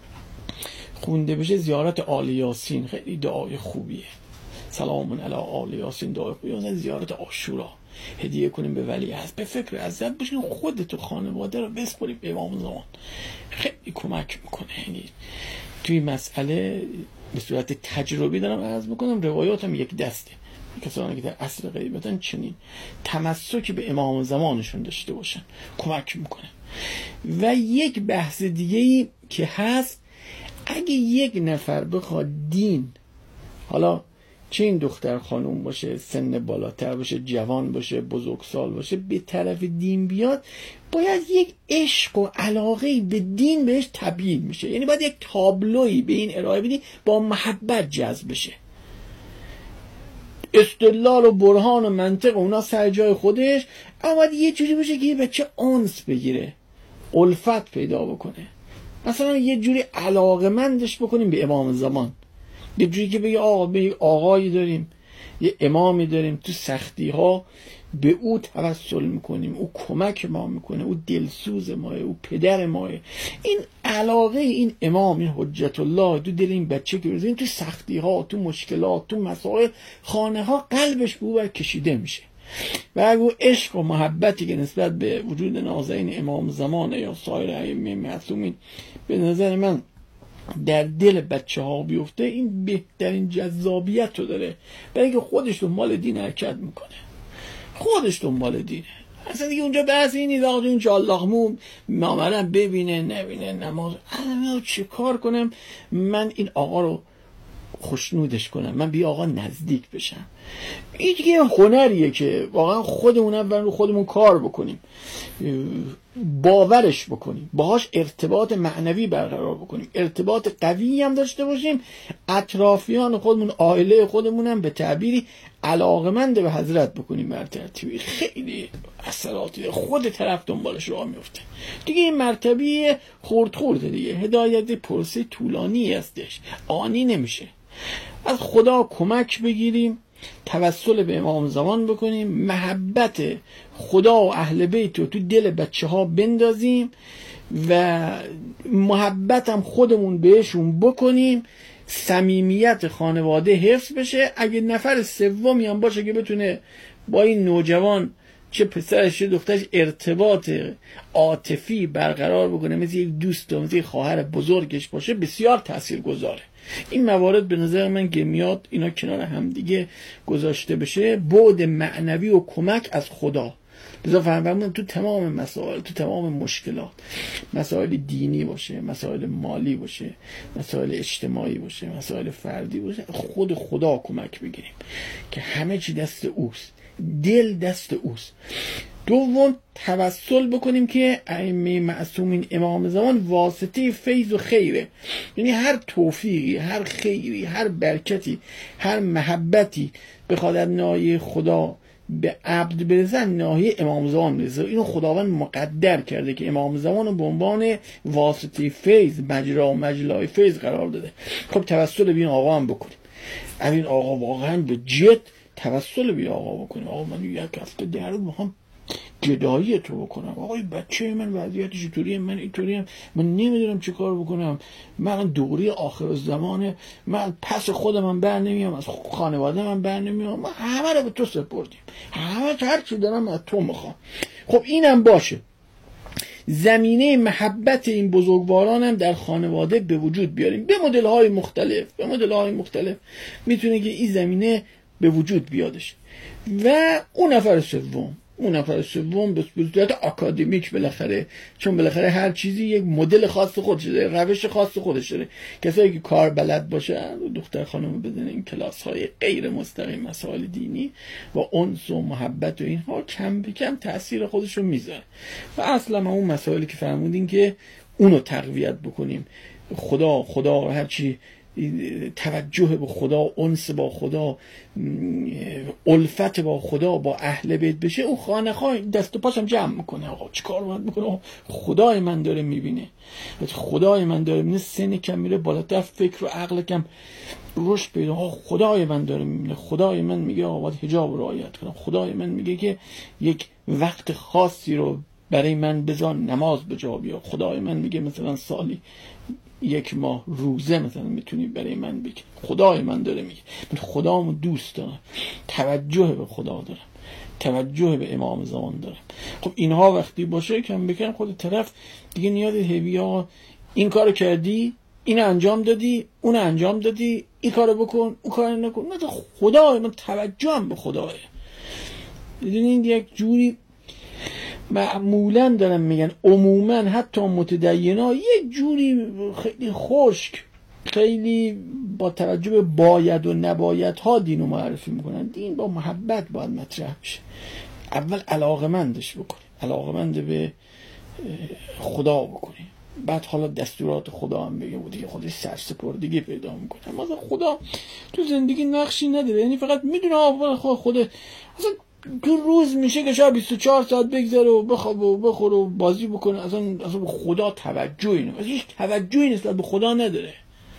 خونده بشه، زیارت آل یاسین خیلی دعای خوبیه، سلام علی آل یاسین دعای خوبیه. زیارت عاشورا هدیه کنیم به ولی هست، به فکر عزت بشین، خودت و خانواده رو بسپارید به امام زمان، خیلی کمک میکنه. یعنی توی مسئله به صورت تجربی دارم عرض میکنم، روایاتم یک دسته، کسانی که در عصر غیبتن چنین تمسکی به امام زمانشون داشته باشن کمک میکنه. و یک بحث دیگه‌ای که هست، اگه یک نفر بخواد دین، حالا چه این دختر خانوم باشه، سن بالاتر باشه، جوان باشه، بزرگسال باشه، به طرف دین بیاد، باید یک عشق و علاقه به دین بهش تبیین میشه. یعنی باید یک تابلوی به این ارائه بدی، با محبت جذب بشه. استدلال و برهان و منطق اونا سر جای خودش، اما باید یه جوری باشه که یه بچه انس بگیره، الفت پیدا بکنه. مثلا یه جوری علاقمندش بکنیم به امام زمان، یه جوری که بگه آقا به آقایی داریم، یه امامی داریم، تو سختی ها به او توسل میکنیم، او کمک ما میکنه، او دلسوز ماه، او پدر ماه. این علاقه این امام، این حجت الله تو دل این بچه که بزنیم، تو سختی ها، تو مشکلات، تو مسائل خانه ها، قلبش به او بر کشیده میشه. و اگه عشق و محبتی که نسبت به وجود نازنین امام زمانه یا سایر ائمه معصومین به نظر من در دل بچه ها بیفته، این بهترین جذابیت رو داره، برای اینکه خودش دنبال دین حرکت میکنه، خودش دنبال دینه. اصلا دیگه اونجا بحث این نیست آقا این جالاغمو معاملم ببینه نبینه نماز انا چه کار کنم، من این آقا رو خوشنودش کنم، من بی آقا نزدیک بشم. این دیگه هنریه که واقعا خودمون اول رو خودمون کار بکنیم، باورش بکنیم، باهاش ارتباط معنوی برقرار بکنیم، ارتباط قوی هم داشته باشیم، اطرافیان خودمون، عائله خودمون هم به تعبیری علاقمند به حضرت بکنیم بر ترتیبی. خیلی اثراتی خود طرف دنبالش راه میفته. دیگه این مرتبه خورد خورده دیگه، هدایت پرسه طولانی هستش، آنی نمیشه. از خدا کمک بگیریم، توسل به امام زمان بکنیم، محبت خدا و اهل بیت رو تو دل بچه ها بندازیم و محبت هم خودمون بهشون بکنیم صمیمیت خانواده حفظ بشه. اگه نفر سومی هم باشه که بتونه با این نوجوان چه پسرش چه دخترش ارتباط عاطفی برقرار بکنه، مثل یک دوست و مثل یک خواهر بزرگش باشه، بسیار تاثیرگذاره. این موارد به نظر من که میاد اینا کنار هم دیگه گذاشته بشه، بعد معنوی و کمک از خدا بذار فهمم تو تمام مسائل، تو تمام مشکلات، مسائل دینی باشه، مسائل مالی باشه، مسائل اجتماعی باشه، مسائل فردی باشه، خود خدا کمک بگیریم که همه چی دست اوست، دل دست اوست. دوم توسل بکنیم که ائمه معصومین امام زمان واسطه فیض و خیره، یعنی هر توفیقی، هر خیری، هر برکتی، هر محبتی بخواد از ناحیه خدا به عبد برسه، ناحیه امام زمان برسه. اینو خداوند مقدر کرده که امام زمان رو به عنوان واسطه فیض، مجرا و مجلای فیض قرار داده. خب توسل به این آقا هم بکنیم. این آقا واقعا به جد توسل به آقا بکنیم. آقا من یک هفته درد میخوام گدایی تو بکنم، آقای بچه من وضعیتش اینطوریه، من اینطوریم، من نمیدونم چه کار بکنم، من دوری آخر زمانه، من پس خودم من بر نمیام، از خانواده من بر نمیام، ما همه رو به تو سپردیم، همه هر چی دارم از تو میخوام. خب اینم باشه، زمینه محبت این بزرگواران هم در خانواده به وجود بیاریم به مدل های مختلف، به مدل های مختلف میتونه که این زمینه به وجود بیادش. و اون نفر سوم اون نفر سوم به صورت اکادمیک بالاخره، چون بالاخره هر چیزی یک مدل خاص خودش داره، روش خاص خودش داره. کسایی که کار بلد باشن، دختر خانم بدن این کلاس های غیر مستقیم مسائل دینی و انس و محبت و اینها، کم به کم تاثیر خودش رو میذاره. و اصلا اون مسائلی که فرمودین که اونو تقویت بکنیم، خدا خدا هر چی توجه به خدا، انس با خدا، الفت با خدا، با اهل بیت بشه، او خانه خانه دست و پاشم جمع میکنه. آقا چی کار باید میکنه؟ خدای من داره میبینه، خدای من داره میبینه، سن کم میره بالاتر، فکر و عقل کم رشد پیدا، خدای من داره میبینه، خدای من میگه آقا باید حجاب رعایت کنم، خدای من میگه که یک وقت خاصی رو برای من بذار نماز به جا بیار، خدای من میگه مثلا سالی یک ماه روزه مثلا میتونی برای من بگی، خدای من داره میگه، من خدامو دوست دارم، توجه به خدا دارم، توجه به امام زمان دارم. خب اینها وقتی باشه کم بکن خود طرف دیگه نیاز هویا این کارو کردی، این انجام دادی، اون انجام دادی، این کارو بکن، اون کارو نکن، نه خدای من توجهم به خداه. دیدین یک جوری معمولا دارم میگن عموما حتی متدینا یک جوری خیلی خشک، خیلی با توجه به باید و نباید ها دین رو معرفی میکنن. دین با محبت باید مطرح بشه. اول علاقمندش بکنی، علاقمند به خدا بکنی، بعد حالا دستورات خدا هم بگه و دیگه خودش سرسپردگی پیدا میکنه. مثلا خدا تو زندگی نقشی نداره، یعنی فقط میدونه خود خود اصلا تو روز میشه که شاید بیست و چهار ساعت بگذره و بخواب و بخور و بازی بکنه، اصلا اصلا به خدا توجهی نیست، اصلا هیچ توجهی نسبت به خدا نداره.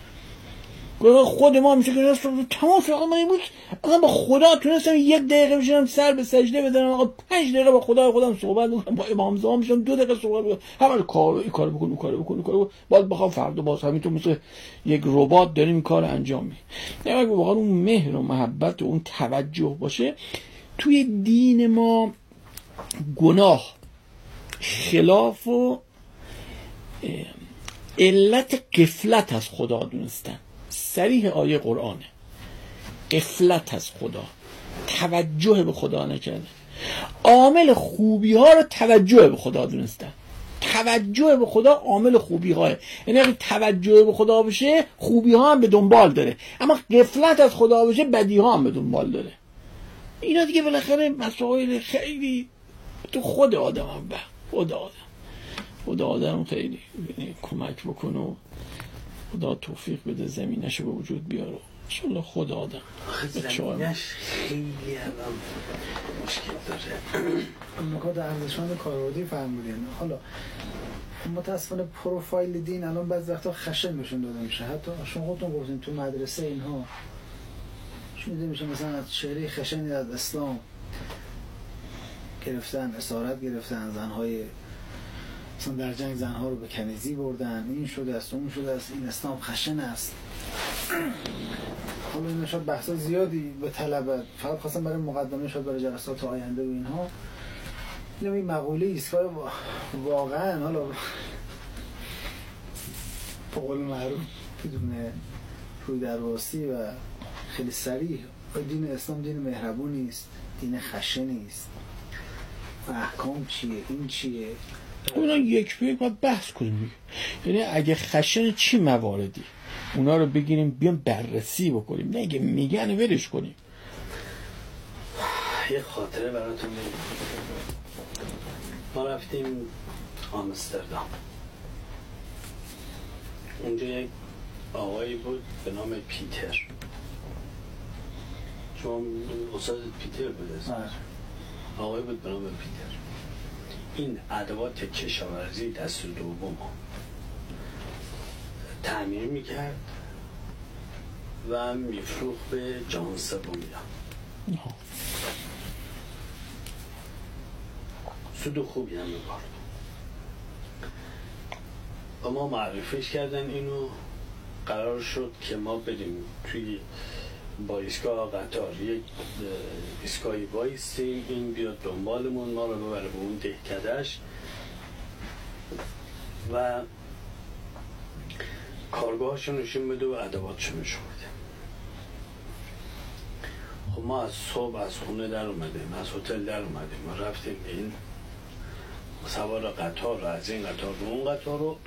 خود ما میشه که تمام فقط من این بود اصلا با خدا تونستم یک دقیقه بشینم سر به سجده بزنم، آقا پنج دقیقه با خدا خودم صحبت بکنم، با امام زمان میشم دو دقیقه صحبت بکنم، همه کارو این کارو بکن اون کارو بکن اون کارو بعد بخوام فردا باز همینطور مثل یک ربات داریم این کارو انجام میدیم. یعنی اگه واقعا اون مهر و محبت و اون توجه باشه، توی دین ما گناه خلاف و علت غفلت از خدا دونستن. صریح آیه قرآنه، غفلت از خدا، توجه به خدا نکردن. عامل خوبی ها رو توجه به خدا دونستن. توجه به خدا عامل خوبی ها، یعنی اگه توجه به خدا بشه خوبی ها هم به دنبال داره، اما غفلت از خدا بشه بدی ها هم به دنبال داره. اینا دیگه بالاخره مسائل خیلی تو خود آدم هم به خود آدم خود آدم خیلی کمک بکن و خدا توفیق بده زمینش به وجود بیاره. انشالله خود آدم زمینش خیلی الان مشکل داره. نکات ارزشمند کاربردی فرمودین. حالا متاسفانه پروفایل دین الان بعضی وقتا خشن بهشون داده میشه. حتی شما خودتون گفتین تو مدرسه اینها شنیده میشه مثلا از چهره خشنی از اسلام گرفتن، اسارت گرفتن، زنهای مثلا در جنگ زنها رو به کنیزی بردن، این شده است اون شده است، این اسلام خشن است. حالا این شاید بحث زیادی به طلبت، فقط خواستم برای مقدمه شاید برای جلسات آینده و اینها. اینم این مقوله است که واقعا حالا به قول معروف بدون روی درواسی و خیلی صریح، دین اسلام دین مهربونی است، دین خشنی است. احکام چیه؟ این چیه؟ اونا یک به یک باید بحث کنیم. یعنی اگه خشن چی مواردی اونا رو بگیریم بیام بررسی بکنیم، نه اگه میگن ولش کنیم. یه خاطره براتون بگم. ما رفتیم آمستردام، اونجا یک آقایی بود به نام پیتر. شما استاد پیتر بود اسمش؟ آقایی بود به نام پیتر. این ادوات کشاورزی دست دوم تعمیر میکرد و میفروخت به جان سومیا. سود خوبی هم میبرد. و ما معرفیش کردن اینو، قرار شد که ما بریم توی با ایستگاه قطار یک ایستگاهی وایسیم، این بیاد دنبالمون، ما رو ببره به اون دهکده‌اش و کارگاهشون نشون بده و ادواتشون نشون بده. خب ما از صبح از خونه در اومدیم، از هتل در اومدیم، ما رفتیم این سوار قطار رو، از این قطار به اون قطار رو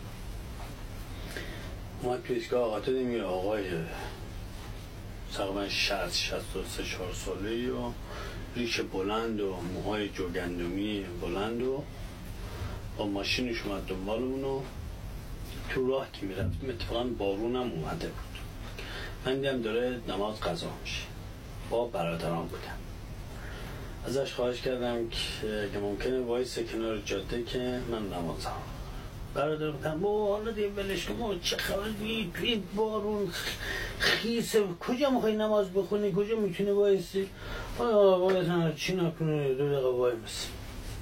ما توی ایستگاه قطار دیدیم یه آقای تقریبا شصت شصت و سه چهار ساله‌ای و ریش بلند و موهای جوگندمی بلند و با ماشینش اومد دنبالمون و تو راه که میرفتیم اتفاقا بارون هم اومده بود. من دیدم داره نماز قضا میشه، با برادران بودم. ازش خواهش کردم که ممکنه وایسه کنار جاده که من نمازم. برادر بودم با حالا دیگه بلش کن، چه خبر دیگه توی بارون خیسه، کجا میخوای نماز بخونی، کجا میتونی وایسی؟ آیا وایسن چی نکنه، دو دقیقه وای مثل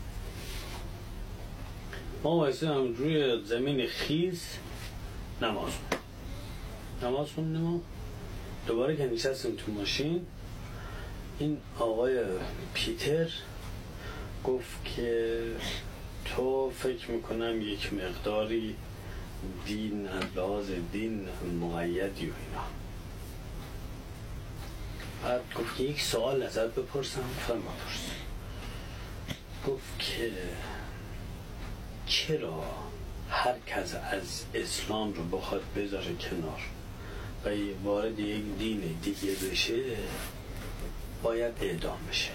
ما وایسیم روی زمین خیس نماز خوندیم. نماز خوندیم و دوباره که نشستیم تو ماشین، این آقای پیتر گفت که تو فکر میکنم یک مقداری دین از لحاظ دین مقیدی و اینا. بعد گفت که یک سوال ازت بپرسم. فرما پرس. گفت که چرا هر کس از اسلام رو بخواد بذاره کنار و وارد یک دین دیگه بشه باید اعدام بشه؟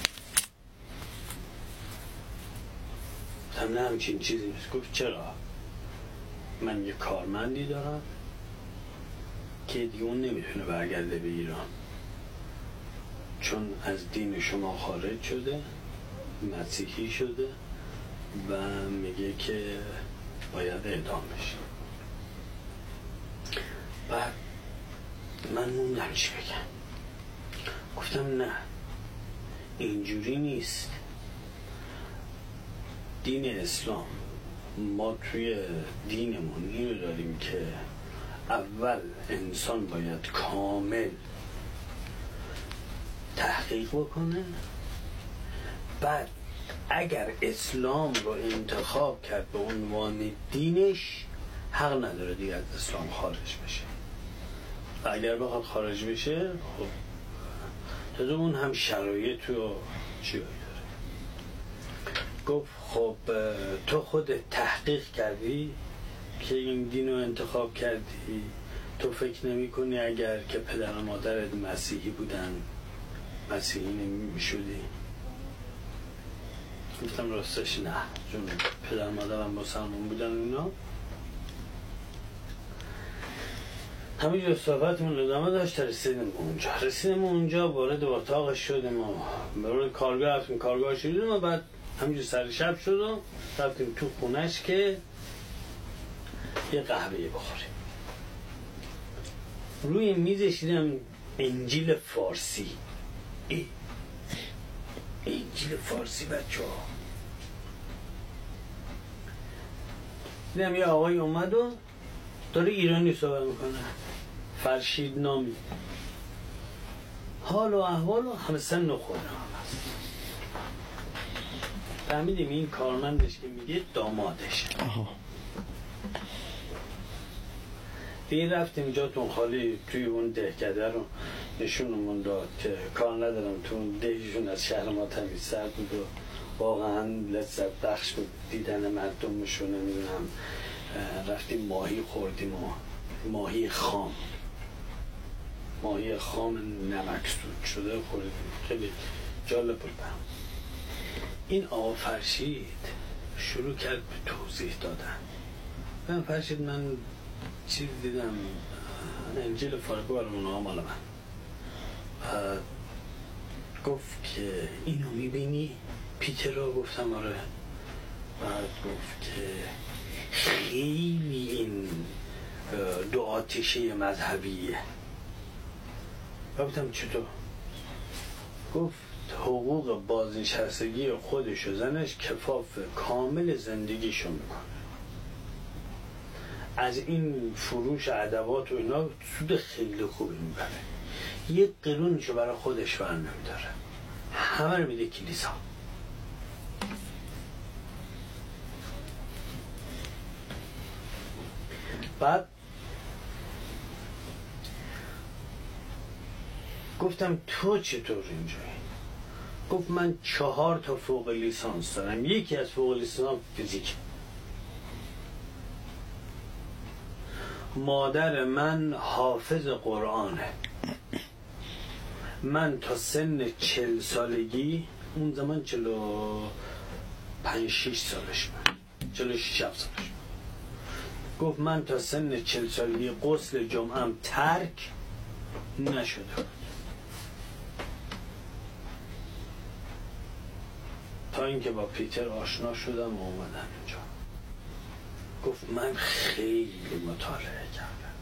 هم نه همچین چیزی نیست. گفت چرا؟ من یه کارمندی دارم که دیگه اون نمیتونه برگرده به ایران، چون از دین شما خارج شده، مسیحی شده و میگه که باید اعدام بشه. بعد من موندم چی بگم. گفتم نه، اینجوری نیست. دین اسلام، ما توی دینمون اینو داریم که اول انسان باید کامل تحقیق بکنه، بعد اگر اسلام رو انتخاب کرد به عنوان دینش، حق نداره دیگه از اسلام خارج بشه. و اگر بخواد خارج بشه، خب تازه اون هم شرایط و چی داره. گفت خب تو خود تحقیق کردی که این دین رو انتخاب کردی؟ تو فکر نمی کنی اگر که پدر و مادرت مسیحی بودن مسیحی نمی شدی؟ گفتم راستش نه، چون پدر و مادرم مسلمان بودن اینا. همینجور صحبتمون ادامه داشت. رسیدیم اونجا رسیدیم اونجا وارد اتاقش شدیم و برای کارگاه رفتیم، کارگاه شدیم و بعد همینجور سر شب شد و رفتیم تو خونش که یه قهوه بخوریم. روی میزش دیدم انجیل فارسی. ای انجیل فارسی بچه ها. دیدم یه آقای اومد و داره ایرانی صحبت میکنه. فرشید نامی، حال و احوال و همه سن و خود هم هست. فهمیدیم این کارمندش که میگه دامادش. دیگه رفتیم جاتون خالی توی اون دهکده رو نشونمون داد که کار ندارم تو اون دهشون از شهر ما تمیز سر بود و واقعا لذت بخش بود دیدن مردمشون. نمیدونم رفتیم ماهی خوردیم و ماهی خام ماهی خام نمکسود شده خوردیم، خیلی جالب بود. این آقا فرشید شروع کرد به توضیح دادن. من فرشید من چیز دیدم انجیل فارغو برای اونها مال من. گفت که اینو میبینی؟ پیتر را گفتم آره. بعد گفت که خیلی این دو آتیشه مذهبیه. گفتم چطور؟ گفت حقوق بازنشستگی خودش و زنش کفاف کامل زندگیشو میکنه، از این فروش ادوات و اینا سود خیلی خوبی میبره، یک قرونشو برای خودش بر نمیداره، همه رو میده کلیسا. بعد گفتم تو چطور اینجایی؟ گفت من چهار تا فوق لیسانس دارم، یکی از فوق لیسانس فیزیک. مادر من حافظ قرآنه. من تا سن چل سالگی، اون زمان چل و پنج شیش سالش من چل و شیش سالش من. گفت من تا سن چل سالگی غسل جمعم ترک نشده بود تا اینکه با پیتر آشنا شدم و اومدم اینجا. گفت من خیلی مطالعه کردم،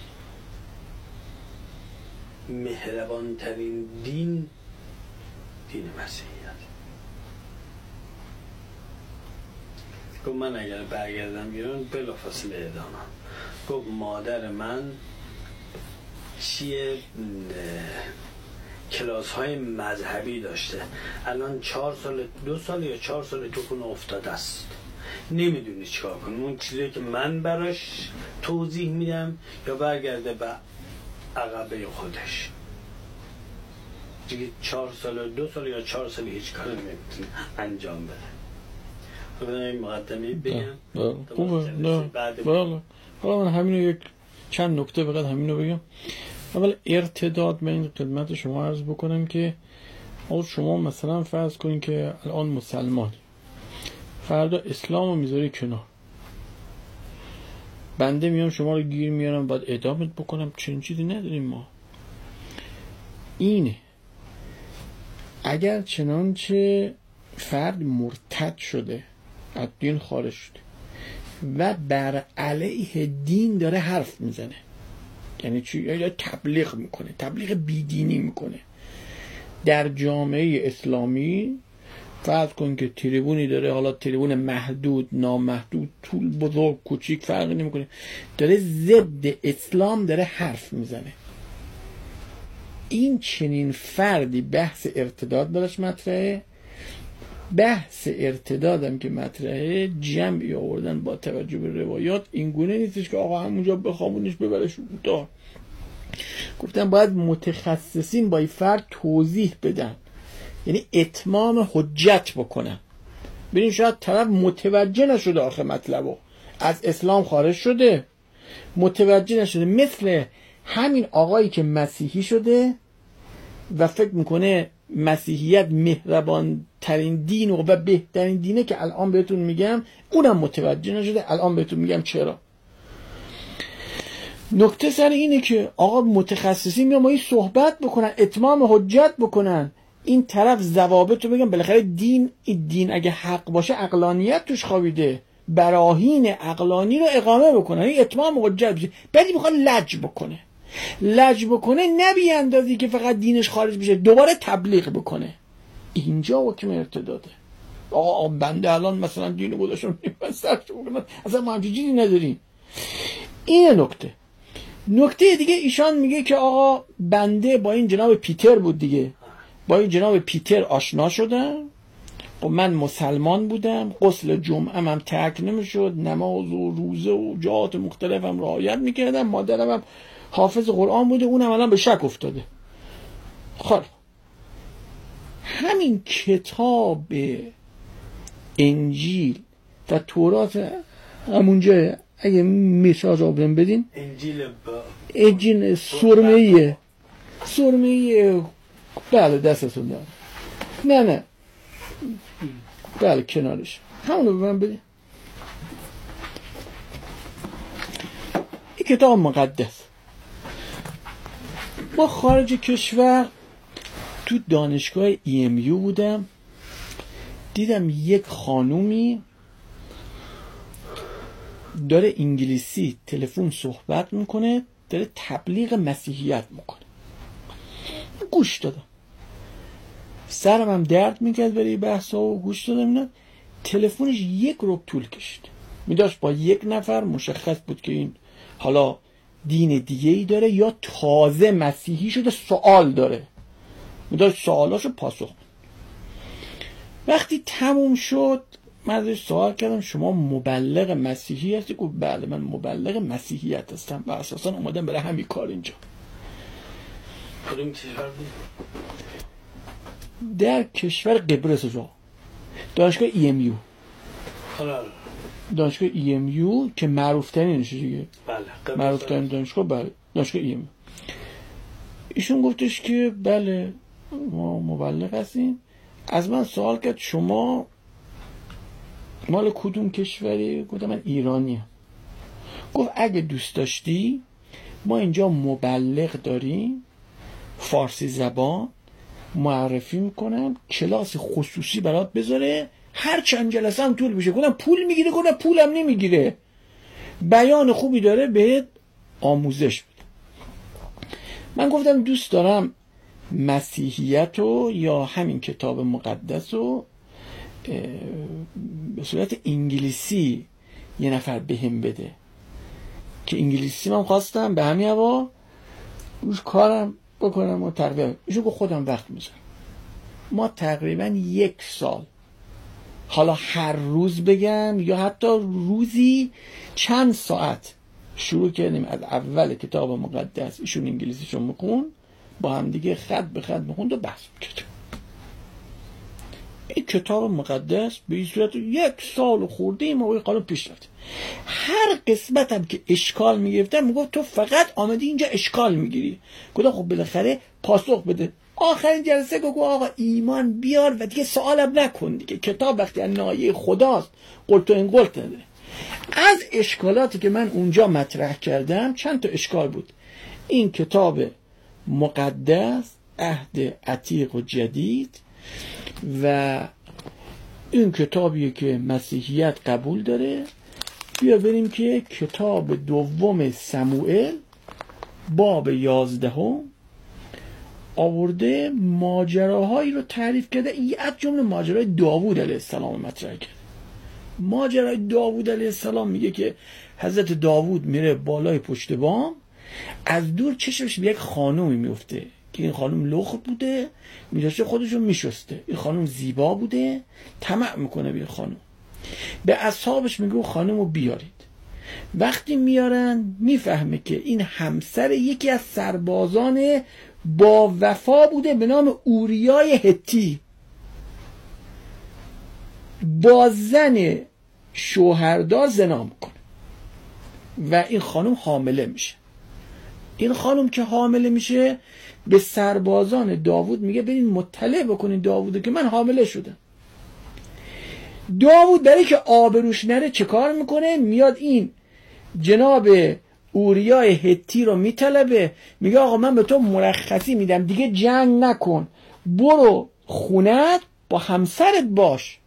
مهربان ترین دین دین مسیحیت. گفت من اگر برگردم ایران بلافاصله اعدامم. گفت مادر من چیه کلاس های مذهبی داشته، الان چهار سال دو سال یا چهار سال تو خونه افتاده است، نمیدونی چیکار کنه. اون چیزی که من براش توضیح میدم یا برگرده به عقبه خودش. دیگه چهار سال دو سال یا چهار سال هیچ کاری نمیتونه انجام بده. این مقدمه بگم خوبه. نه بله حالا من همینو یک چند نکته فقط همینو بگم. اول ارتداد من این خدمت شما عرض بکنم که شما مثلا فرض کنید که الان مسلمانی، فردا اسلام رو میذاری کنار، بنده میام شما رو گیر میارم باید اعدامت بکنم، چنین چیزی نداریم ما. اینه اگر چنانچه فرد مرتد شده، از دین خارج شده و بر علیه دین داره حرف میزنه، یعنی چی؟ یا تبلیغ میکنه، تبلیغ بیدینی میکنه در جامعه اسلامی. فرض کن که تریبونی داره، حالا تریبون محدود نامحدود طول بزرگ کوچیک فرقی نمیکنه، داره ضد اسلام داره حرف میزنه. این چنین فردی بحث ارتداد درش مطرحه. بحث ارتدادم که مطرحه جمعی آوردن با توجه به روایات، این گونه نیستش که آقا همونجا بخوامونش ببرش دار. گفتم باید متخصصین با این فرد توضیح بدن، یعنی اتمام حجت بکنن. ببین شاید طرف متوجه نشده آخه مطلبو، از اسلام خارج شده متوجه نشده، مثل همین آقایی که مسیحی شده و فکر میکنه مسیحیت مهربان ترین دین و بهترین دینه که الان بهتون میگم، اونم متوجه نشده، الان بهتون میگم چرا. نکته سر اینه که آقا متخصصین میان با این صحبت بکنن، اتمام حجت بکنن، این طرف ضوابط رو بگن. بالاخره دین، این دین اگه حق باشه عقلانیت توش خوابیده، براهین عقلانی رو اقامه بکنن، این اتمام حجت بشه. بعدی میخواد لج بکنه، لج بکنه نبی اندازی که فقط دینش خارج بشه دوباره تبلیغ بکنه. اینجا حکم ارتداده. آقا بنده الان مثلا دینو گذاشتم من سرش بکنم، اصلا ما همچین چیزی نداریم. این نکته. نکته دیگه ایشان میگه که آقا بنده با این جناب پیتر بود دیگه، با این جناب پیتر آشنا شدم و من مسلمان بودم، غسل جمعه هم ترک نمیشد، نماز و روزه و جهات مختلف هم رعایت میکردم، مادرم هم حافظ قرآن بوده، اونم الان به شک افتاده. خب همین کتاب انجیل و تورات همونجا اگه میساز آبرم بدین، انجیل با انجیل سرمهیه سرمهیه بله دستتون دارم، نه نه بله کنارش همونو به من بده. این کتاب مقدس. با خارج کشور تو دانشگاه ای ام یو بودم، دیدم یک خانومی داره انگلیسی تلفن صحبت میکنه، داره تبلیغ مسیحیت میکنه. گوش دادم، سرم هم درد میکرد برای بحثا و گوش دادم. اینا تلفنش یک ربع طول کشید، میداشت با یک نفر مشخص بود که این حالا دین دیگه ای داره یا تازه مسیحی شده، سوال داره، میداشت سوالاشو پاسخ. وقتی تموم شد من ازش سوال کردم شما مبلغ مسیحی هستی؟ گفت بله من مبلغ مسیحیت هستم و اساسا اومدم برای همین کار اینجا. کدوم کشور بود؟ در کشور قبرس جا، دانشگاه ای ام یو. دانشگاه ای ام یو که معروف ترینش دیگه، بله معروف ترین دانشگاه، بله دانشگاه ای ام یو. ایشون گفتش که بله ما مبلغ هستیم. از من سوال کرد شما مال کدوم کشوری؟ گفتم من ایرانیم. گفت اگه دوست داشتی ما اینجا مبلغ داریم فارسی زبان، معرفی میکنم، کلاس خصوصی برات بذاره، هر چند جلسه هم طول بشه. گفتم پول میگیره؟ گفتم پولم نمیگیره، بیان خوبی داره بهت آموزش بده. من گفتم دوست دارم مسیحیت رو یا همین کتاب مقدس رو به صورت انگلیسی یه نفر بهم بده، که انگلیسی من خواستم به همین هوا روش کارم بکنم و تقریبا ایشون که خودم وقت میزنم. ما تقریبا یک سال، حالا هر روز بگم یا حتی روزی چند ساعت شروع کردیم از اول کتاب مقدس، ایشون انگلیسیشون میخون، با هم دیگه خط به خط میخوند و بحث میکرد. این کتاب مقدس به این صورت یک سال خورده ایم و قانون پیش رفت. هر قسمت هم که اشکال میگرفتم میگفت تو فقط آمدی اینجا اشکال میگیری. گفتم خب بالاخره پاسخ بده. آخرین جلسه گفت آقا ایمان بیار و دیگه سوالم نکن دیگه، کتاب وقتی از نایه خداست قلت و انقلت نداره. از اشکالاتی که من اونجا مطرح کردم چند تا اشکال بود. این کتاب مقدس عهد عتیق و جدید و این کتابیه که مسیحیت قبول داره. بیا بریم که کتاب دوم سموئل باب یازدهم آورده ماجراهایی رو تعریف کرده، این از جمله ماجرای داوود علیه السلام مطرح کرده. ماجرای داوود علیه السلام میگه که حضرت داوود میره بالای پشت بام، از دور چشمش به یک خانومی میفته که این خانم لخت بوده، میداشته خودشو میشسته. این خانم زیبا بوده، طمع میکنه به خانم. به اصحابش میگه خانم رو بیارید. وقتی میارن میفهمه که این همسر یکی از سربازان با وفا بوده به نام اوریای هتی، با زن شوهردار زنا میکنه و این خانم حامله میشه. این خانم که حامله میشه به سربازان داوود میگه برین مطلع بکنین داوودو که من حامله شدم. داوود برای که آبروش نره چه کار میکنه؟ میاد این جناب اوریای هتی رو میطلبه، میگه آقا من به تو مرخصی میدم دیگه جنگ نکن، برو خونت با همسرت باش.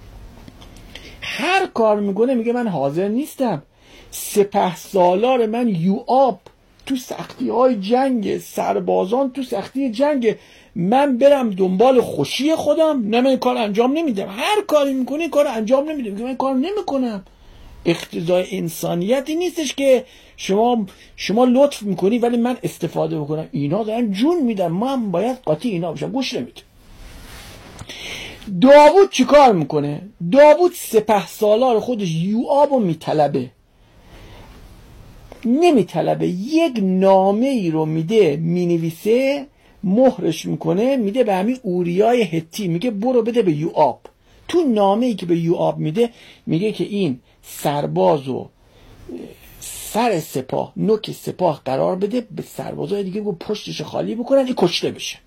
هر کار میکنه میگه من حاضر نیستم، سپه سالار من یوآب تو سختی های جنگ، سربازان تو سختی جنگ، من برم دنبال خوشی خودم؟ نه من این کار انجام نمیدم. هر کاری میکنه این کار انجام نمیدم. میگه من این کار نمیکنم. اقتضای انسانیتی نیستش که شما شما لطف میکنی ولی من استفاده بکنم. اینا دارن جون میدن، من باید قاطی اینا بشم، گوش نمیده. داوود چیکار میکنه؟ داوود سپه سالار خودش یوآبو میطلبه، نمیطلبه، یک نامه ای رو میده، مینویسه، مهرش میکنه، میده به همین اوریای هتی، میگه برو بده به یوآب. تو نامه ای که به یوآب میده میگه که این سربازو سر سپاه، نوک سپاه قرار بده، به سربازای دیگه بگو پشتش خالی بکنن، این کشته بشه.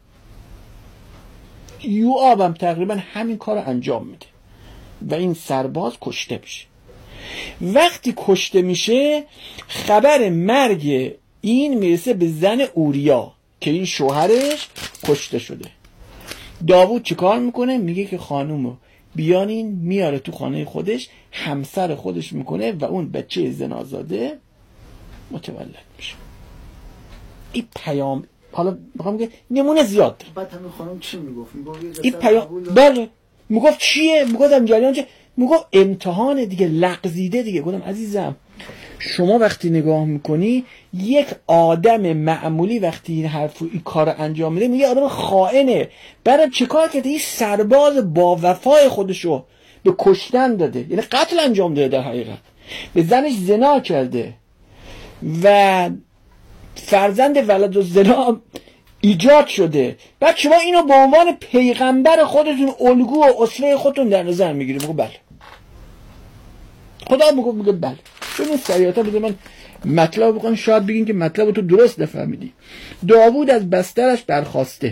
یوآب هم تقریبا همین کار رو انجام میده و این سرباز کشته میشه. وقتی کشته میشه خبر مرگ این میرسه به زن اوریا که این شوهرش کشته شده. داوود چیکار میکنه؟ میگه که خانومو بیانین، میاره تو خانه خودش، همسر خودش میکنه و اون بچه زنازاده متولد میشه. این پیام، حالا میخوام بگم نمونه زیاد داره. بعد همین خانم چی میگفت؟ میگفت این پیام، بله میگفت چیه؟ میگفتم جریان چیه؟ میگفت امتحان دیگه، لغزیده دیگه. گفتم عزیزم شما وقتی نگاه میکنی یک آدم معمولی وقتی این حرف این کار انجام میده میگه آدم خائنه. برای چه کار کرده؟ این سرباز با وفای خودشو به کشتن داده، یعنی قتل انجام داده، در حقیقت به زنش زنا کرده و فرزند ولد و زنا ایجاد شده. بعد شما اینو به عنوان پیغمبر خودتون، الگو و اسوه خودتون در نظر میگیرید. میگه بله، خدا میگه میگه بله. چون این سریعتا بده من مطلب بکنم، شاید بگین که مطلب تو درست نفهمیدی. داوود از بسترش برخاسته،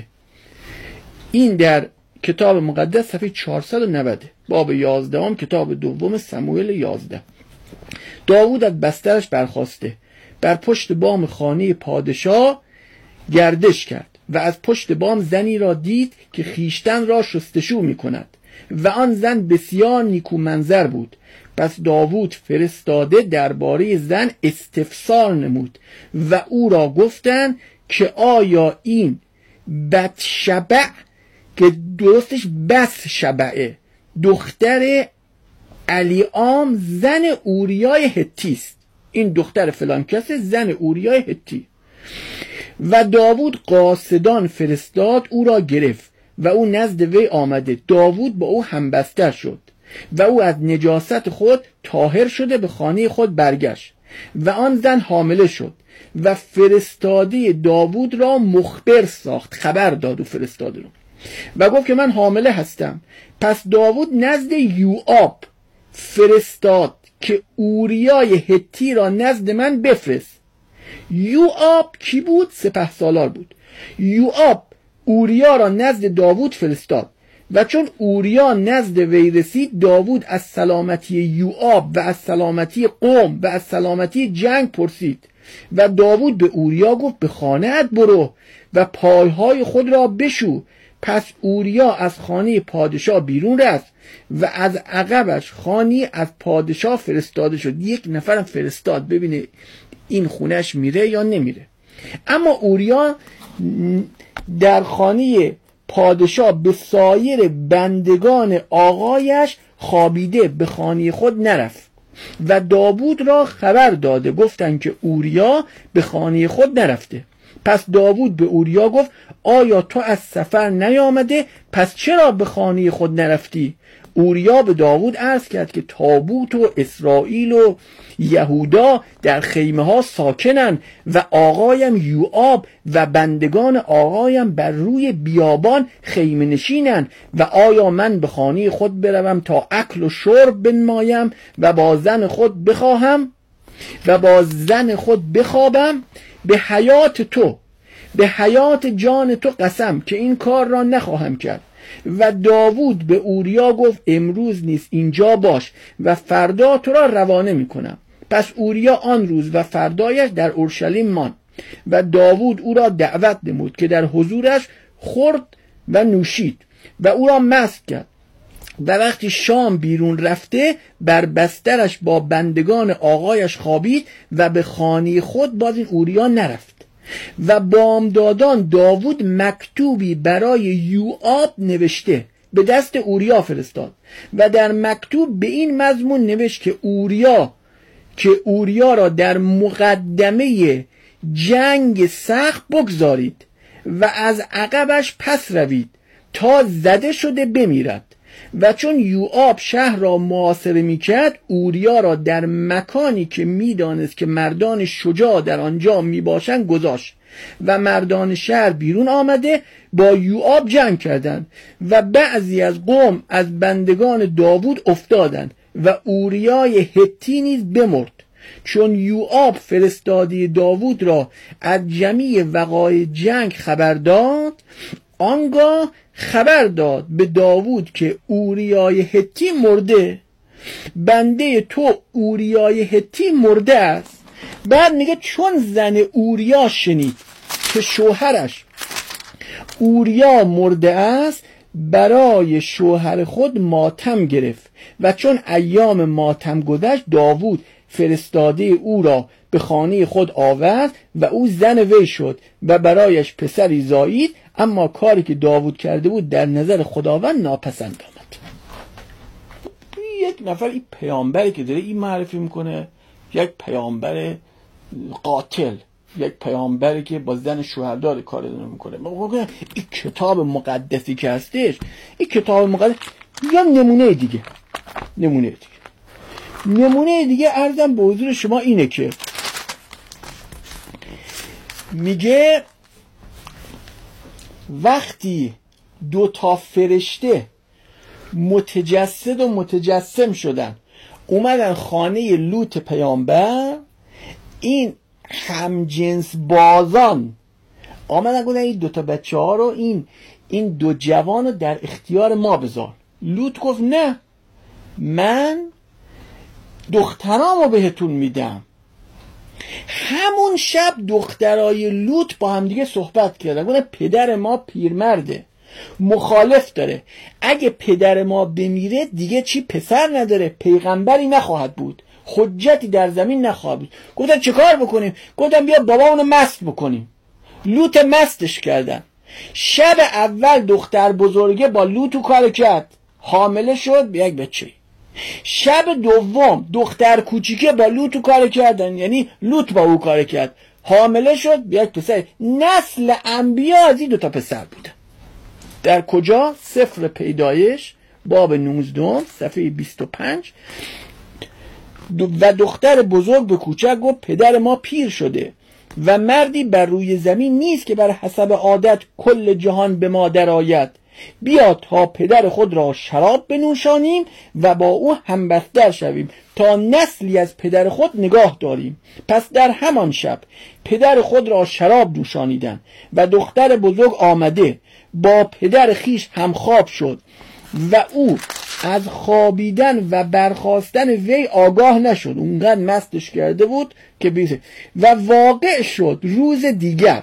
این در کتاب مقدس صفحه چهارصد و نود، باب یازده هم کتاب دوم سموئیل یازده. داوود از بسترش برخاسته، بر پشت بام خانه پادشاه گردش کرد و از پشت بام زنی را دید که خیشتن را شستشو می کند و آن زن بسیار نیکو منظر بود. پس داوود فرستاده درباره زن استفسار نمود و او را گفتند که آیا این بتشبع، که درستش بس شبعه، دختر علیعام زن اوریای هتی است. این دختر فلان کس زن اوریای هتی. و داوود قاصدان فرستاد، او را گرفت و او نزد وی آمده. داوود با او همبستر شد و او از نجاست خود طاهر شده به خانه خود برگشت و آن زن حامله شد و فرستاده داوود را مخبر ساخت، خبر داد و فرستاده رو و گفت که من حامله هستم. پس داوود نزد یوآب فرستاد که اوریای هتی را نزد من بفرست. یوآب کی بود؟ سپه سالار بود. یوآب اوریا را نزد داوود فرستاد و چون اوریا نزد وی رسید، داوود از سلامتی یوآب و از سلامتی قوم و از سلامتی جنگ پرسید و داوود به اوریا گفت به خانه‌ات برو و پایهای خود را بشو. پس اوریا از خانه پادشاه بیرون رفت و از عقبش خانی از پادشاه فرستاده شد. یک نفرم فرستاد ببینه این خونهش میره یا نمیره. اما اوریا در خانه پادشاه به سایر بندگان آقایش خوابیده، به خانه خود نرفت و داوود را خبر داده، گفتند که اوریا به خانه خود نرفته. پس داوود به اوریا گفت آیا تو از سفر نیامده؟ پس چرا به خانه خود نرفتی؟ اوریا به داوود عرض کرد که تابوت و اسرائیل و یهودا در خیمه ها ساکنن و آقایم یوآب و بندگان آقایم بر روی بیابان خیمه نشینن و آیا من به خانه خود بروم تا اکل و شرب بنمایم و با زن خود بخواهم و با زن خود بخوابم؟ به حیات تو، به حیات جان تو قسم که این کار را نخواهم کرد. و داوود به اوریا گفت امروز نیست اینجا باش و فردا تو را روانه می کنم. پس اوریا آن روز و فردایش در اورشلیم ماند و داوود او را دعوت نمود که در حضورش خورد و نوشید و او را مست کرد. و وقتی شام بیرون رفته بر بسترش با بندگان آقایش خوابید و به خانه خود باز این اوریا نرفت. و بامدادان داوود مکتوبی برای یوآب نوشته به دست اوریا فرستاد و در مکتوب به این مضمون نوشت که اوریا که اوریا را در مقدمه جنگ سخت بگذارید و از عقبش پس روید تا زده شده بمیرد. و چون یوآب شهر را محاصره میکرد، اوریا را در مکانی که میدانست که مردان شجاع در آنجا میباشند گذاشت و مردان شهر بیرون آمده با یوآب جنگ کردند و بعضی از قوم از بندگان داوود افتادند و اوریای هتی نیز بمرد. چون یوآب فرستاده داوود را از جمیع وقایع جنگ خبر داد، آنگاه خبر داد به داوود که اوریای هتی مرده، بنده تو اوریای هتی مرده است. بعد میگه چون زن اوریا شنید که شوهرش اوریا مرده است، برای شوهر خود ماتم گرفت و چون ایام ماتم گذشت، داوود فرستاده او را به خانه خود آورد و او زن وی شد و برایش پسری زایید. اما کاری که داوود کرده بود در نظر خداوند ناپسند آمد. یک نفر این پیامبری که داره این معرفی میکنه، یک پیامبر قاتل، یک پیامبری که با زن شوهردار کار داره میکنه. این کتاب مقدسی که هستش، این کتاب مقدس یا نمونه دیگه نمونه دیگه نمونه دیگه عرضم به حضور شما اینه که میگه وقتی دو تا فرشته متجسد و متجسم شدن اومدن خانه لوط پیامبر، این همجنس بازان آمدن گفتن این دو تا بچه ها رو، این این دو جوان رو در اختیار ما بذار. لوط گفت نه، من دخترامو بهتون میدم. همون شب دخترای لوط با هم دیگه صحبت کردن، گفتن پدر ما پیرمرده، مخالف داره، اگه پدر ما بمیره دیگه چی پسر نداره، پیغمبری نخواهد بود، حجتی در زمین نخواهد بود. گفتن چه کار بکنیم؟ گفتن بیا بابامونو مست بکنیم. لوط مستش کردن. شب اول دختر بزرگه با لوط کار کرد، حامله شد به یک بچه. شب دوم دختر کوچیکه با لوط کار کردن، یعنی لوط با او کار کرد، حامله شد به یک پسر. نسل انبیا از این دو تا پسر بودن. در کجا؟ سفر پیدایش باب نوزده صفحه بیست و پنج. و دختر بزرگ به کوچک گفت پدر ما پیر شده و مردی بر روی زمین نیست که بر حسب عادت کل جهان به ما درآید. بیا تا پدر خود را شراب بنوشانیم و با او همبستر شویم تا نسلی از پدر خود نگاه داریم. پس در همان شب پدر خود را شراب نوشانیدن و دختر بزرگ آمده با پدر خیش همخواب شد و او از خوابیدن و برخاستن وی آگاه نشد، اونقدر مستش کرده بود که بیسه. و واقع شد روز دیگر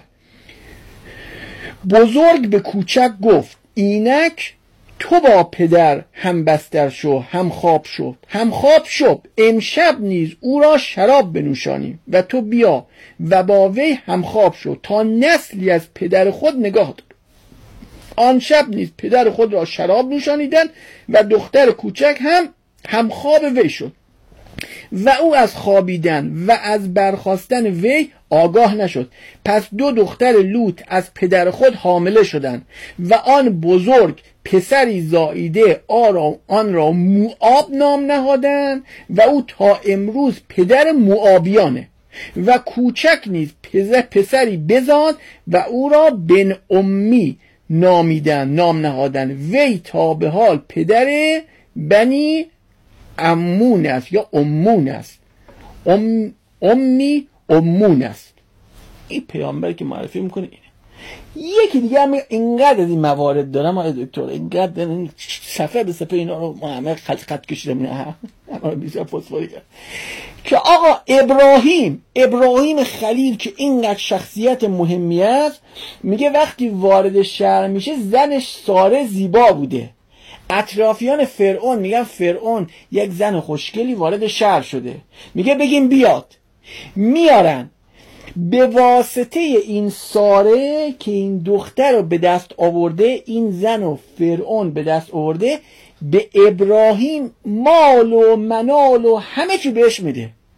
بزرگ به کوچک گفت اینک تو با پدر هم بستر شو، هم خواب شو، هم خواب شو، امشب نیز او را شراب بنوشانیم و تو بیا و با وی هم خواب شو تا نسلی از پدر خود نگاه دار. آن شب نیز پدر خود را شراب نوشانیدن و دختر کوچک هم هم خواب وی شد و او از خوابیدن و از برخاستن وی آگاه نشد. پس دو دختر لوط از پدر خود حامله شدند و آن بزرگ پسری زاییده آن را موآب نام نهادند و او تا امروز پدر موآبیانه. و کوچک نیز پسری بزاد و او را بن امی نامیدن نام نهادن، وی تا به حال پدر بنی امون است یا امون است، ام امی امون است. این پیامبری که معرفی میکنه اینه. یکی دیگه هم اینقدر از این موارد دارم آقای دکتر، اینقدر صفحه به صفحه اینا رو ما همه خط خط کشیدم، نه همه بیشتر فسفوری کرد که آقا ابراهیم ابراهیم خلیل که اینقدر شخصیت مهمی است، میگه وقتی وارد شهر میشه زنش ساره زیبا بوده. اطرافیان فرعون میگن فرعون یک زن خوشگلی وارد شهر شده، میگه بگیم بیاد، میارن. به واسطه این ساره که این دختر رو به دست آورده، این زن و فرعون به دست آورده، به ابراهیم مال و منال و همه چی بهش میده.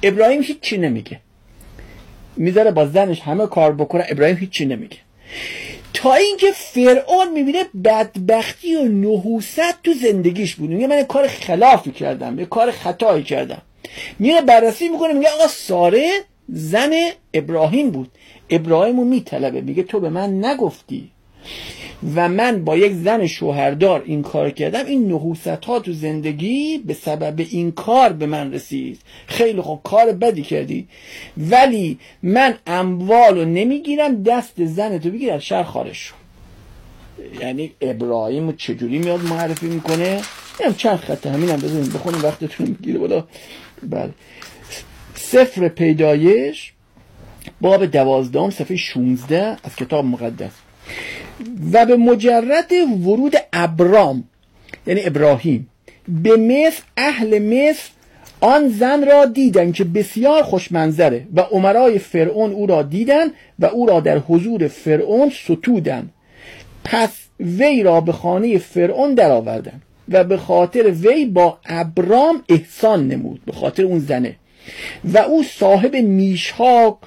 ابراهیم هیچی نمیگه، میذاره با زنش همه کار بکنه، ابراهیم هیچی نمیگه، تا اینکه فرعون میبینه بدبختی و نحوست تو زندگیش بود، میگه من کار خلافی کردم، یه کار خطایی کردم، میره بررسی میکنه، میگه آقا ساره زن ابراهیم بود، ابراهیمو میطلبه، میگه تو به من نگفتی و من با یک زن شوهردار این کار کردم، این نحوست ها تو زندگی به سبب این کار به من رسید، خیلی خوب کار بدی کردی، ولی من اموالو نمیگیرم، دست زن تو بگیر از شهر خارج شو. یعنی ابراهیمو چجوری میاد معرفی میکنه؟ اینم چند خطه، همینم بذاریم بخونیم وقتتون میگیره بالا. بله، سفر پیدایش باب دوازدهم صفحه شانزده از کتاب مقدس. و به مجرد ورود ابرام یعنی ابراهیم به مصر، اهل مصر آن زن را دیدند که بسیار خوشمنظره و امرای فرعون او را دیدند و او را در حضور فرعون ستودند. پس وی را به خانه فرعون درآوردند و به خاطر وی با ابرام احسان نمود، به خاطر اون زنه، و او صاحب میشها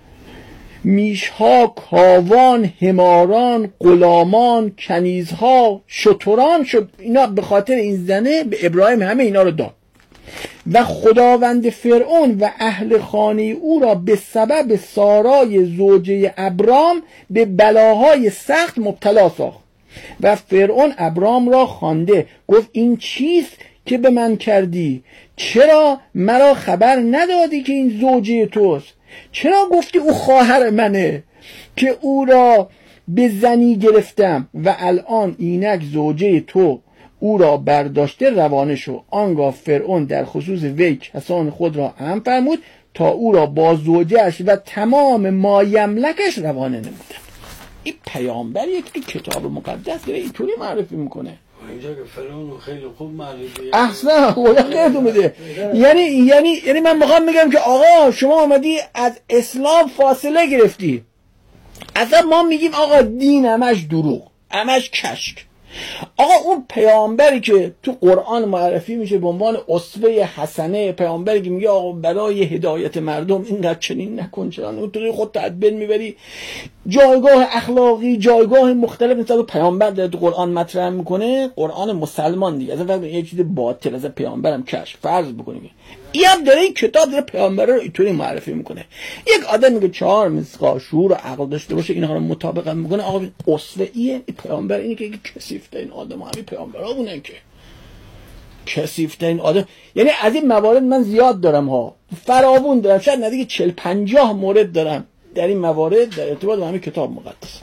میشها کاوان، حماران، غلامان، کنیزها، شتران شد. اینا به خاطر این زنه به ابراهیم همه اینا رو داد. و خداوند فرعون و اهل خانه او را به سبب سارای زوجه ابرام به بلاهای سخت مبتلا ساخت. و فرعون ابرام را خوانده، گفت این چیست که به من کردی؟ چرا مرا خبر ندادی که این زوجه توست؟ چرا گفتی او خواهر منه که او را به زنی گرفتم؟ و الان اینک زوجه تو او را برداشته روانه شو. آنگاه فرعون در خصوص وی کسان خود را هم فرمود تا او را با زوجهش و تمام مایملکش روانه نمودن. این پیامبر یک کتاب مقدس داره اینطوری معرفی میکنه. اینجا که فرعون خیلی خوب معرفی اصلا خدا خیرتون بده. یعنی یعنی یعنی من میخوام بگم که آقا شما اومدی از اسلام فاصله گرفتی. اصلا ما میگیم آقا دین همش دروغ، همش کشک. آقا اون پیامبری که تو قرآن معرفی میشه به عنوان اسوه حسنه، پیامبری که میگه آقا برای هدایت مردم اینقدر چنین نکن، چرا اونطوری خود تدبیر میبری، جایگاه اخلاقی، جایگاه مختلف نسبت به پیامبر در تو قرآن مطرح میکنه. قرآن مسلمان دیگه اصلا یه چیز باطل از پیامبرم کش فرض بکنیم. این هم داره این کتاب داره پیامبر رو اینطوری معرفی میکنه. یک آدم میگه چهار مسقال شعور و عقل داشته باشه، اینها رو مطابقت میکنه، آقا اسوه ایه پیامبر اینه که کثیف‌ترین این آدم همین پیامبرا بودن که کثیف‌ترین آدم. یعنی از این موارد من زیاد دارم ها، فراوون دارم، شاید نزدیک چهل پنجاه مورد دارم در این موارد در ارتباط با همین کتاب مقدس.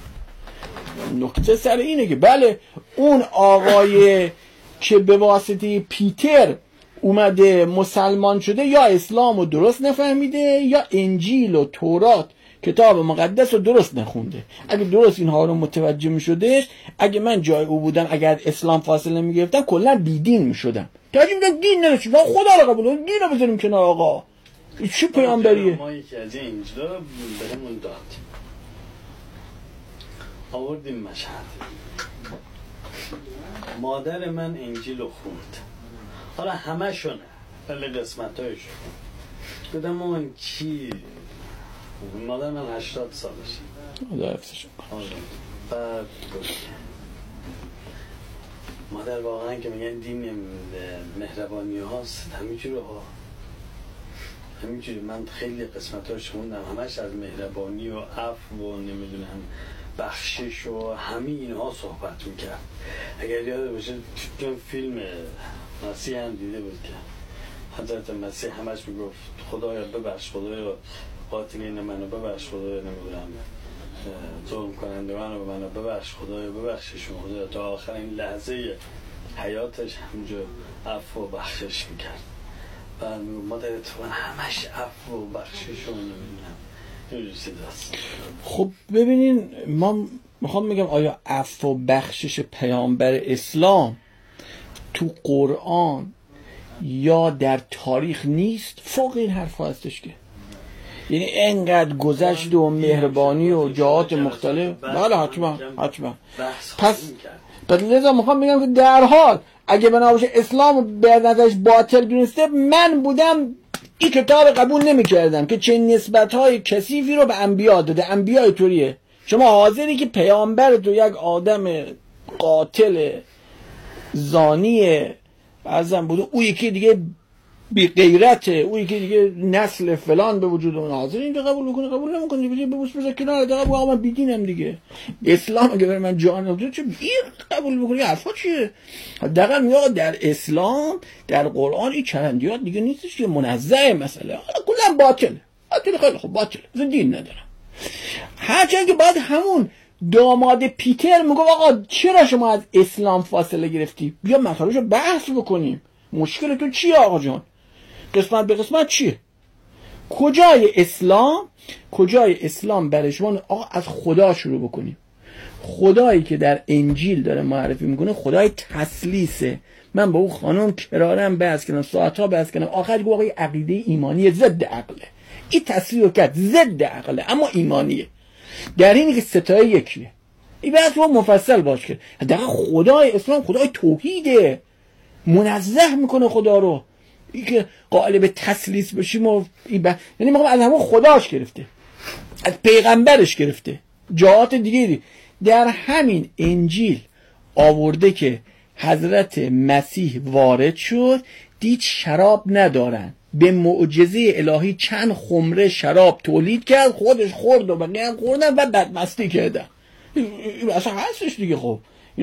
نکته سر اینه که بله اون آقای که به واسطه پیتر اومده مسلمان شده یا اسلام رو درست نفهمیده یا انجیل و تورات کتاب مقدس رو درست نخونده. اگه درست اینها رو متوجه می شدش، اگه من جای او بودم، اگر اسلام فاصله می گرفتم کلا بیدین می شدم. تاجی میدن دین نداشتیم، خدا رو قبول کنیم، دین رو بذاریم کنار. آقا چی پیامبریه؟ ما یکی از این انجیل رو بهمون داد، آوردیم مشهد، مادر من انجیل رو خوند، حالا همه شونه ولی قسمت هایش گفتم من چی؟ مادر من هشتاد سالشه. خدا حفظش کنه. بعد مادر واقعا که میگن دین مهربانی هاست، همینجوری ها همینجوری. من خیلی قسمت هاش خوندم، همش از مهربانی و عفو و نمیدونم بخشش و همین اینها صحبت میکرد. اگر یاد باشه چون فیلم مسیح هم دیده بود که حضرت مسیح همش میگفت خدایا ببخش، خدایا قاتلین منو ببخش، خدایا نمیدونم ظلم کنندگان رو منو ببخش، خدایا ببخششون، خدایا تا آخرین لحظه حیاتش همونجا عفو و بخشش میکرد. بعد میگفت مادر تو من همش عفو و بخشش رو نمیدونم اینجور سیداست. خب ببینین ما میخوام میگم آیا عفو و بخشش پیامبر اسلام تو قرآن یا در تاریخ نیست؟ فوق این حرف هستش که یعنی انقدر گذشت و مهربانی و جهات مختلف. بله حتما حتما. پس پس لذا میخوام بگم که در حال اگه بنا باشه اسلام به نظرش باطل دونسته، من بودم این کتاب قبول نمی‌کردم که چه نسبت‌های کثیفی رو به انبیا داده. انبیا اینطوریه. شما حاضری که پیامبر تو یک آدم قاتل زانی ازم بوده، او یکی دیگه بی غیرته، او یکی دیگه نسل فلان به وجود اون، حاضر اینجا قبول بکنه؟ قبول نمی‌کنه. بگی ببوس بذار کنار، دیگه آقا من بیدینم دیگه. اسلام اگه برای من جان نمیده چه بیر قبول بکنی؟ حرفا چیه؟ حداقل میگه در اسلام در قرآن این چرندیات دیگه نیستش که منزه مسئله، حالا کلا باطله. باطل خیلی خوب، باطل. از دین ندارم. هرچند که بعد همون داماد پیتر میگه آقا چرا شما از اسلام فاصله گرفتی؟ بیا مطالبشو بحث بکنیم. مشکل تو چیه آقا جان؟ قسمت به قسمت چیه؟ کجای اسلام کجای اسلام برای شما آقا از خدا شروع بکنیم. خدایی که در انجیل داره معرفی میکنه خدای تثلیثه. من با اون خانم کرارم بحث کردم، ساعتها بحث کردم، آخر گفت آقا عقیده ایمانی ضد عقله. این تصریح رو کرد ضد عقله اما ایمانیه، در اینی که ستای یکیه. این بحث رو مفصل باش کرد. در خدای اسلام خدای توحیده، منزه میکنه خدا رو. این که قائل به تثلیث بشیم و این بحث، یعنی میگم از همون خداش گرفته، از پیغمبرش گرفته، جهات دیگه دی. در همین انجیل آورده که حضرت مسیح وارد شد، دید شراب ندارن، به معجزه الهی چند خمره شراب تولید کرد، خودش خورد و بقیه هم خوردن و بدمستی کردن. این اصلا هستش دیگه. خب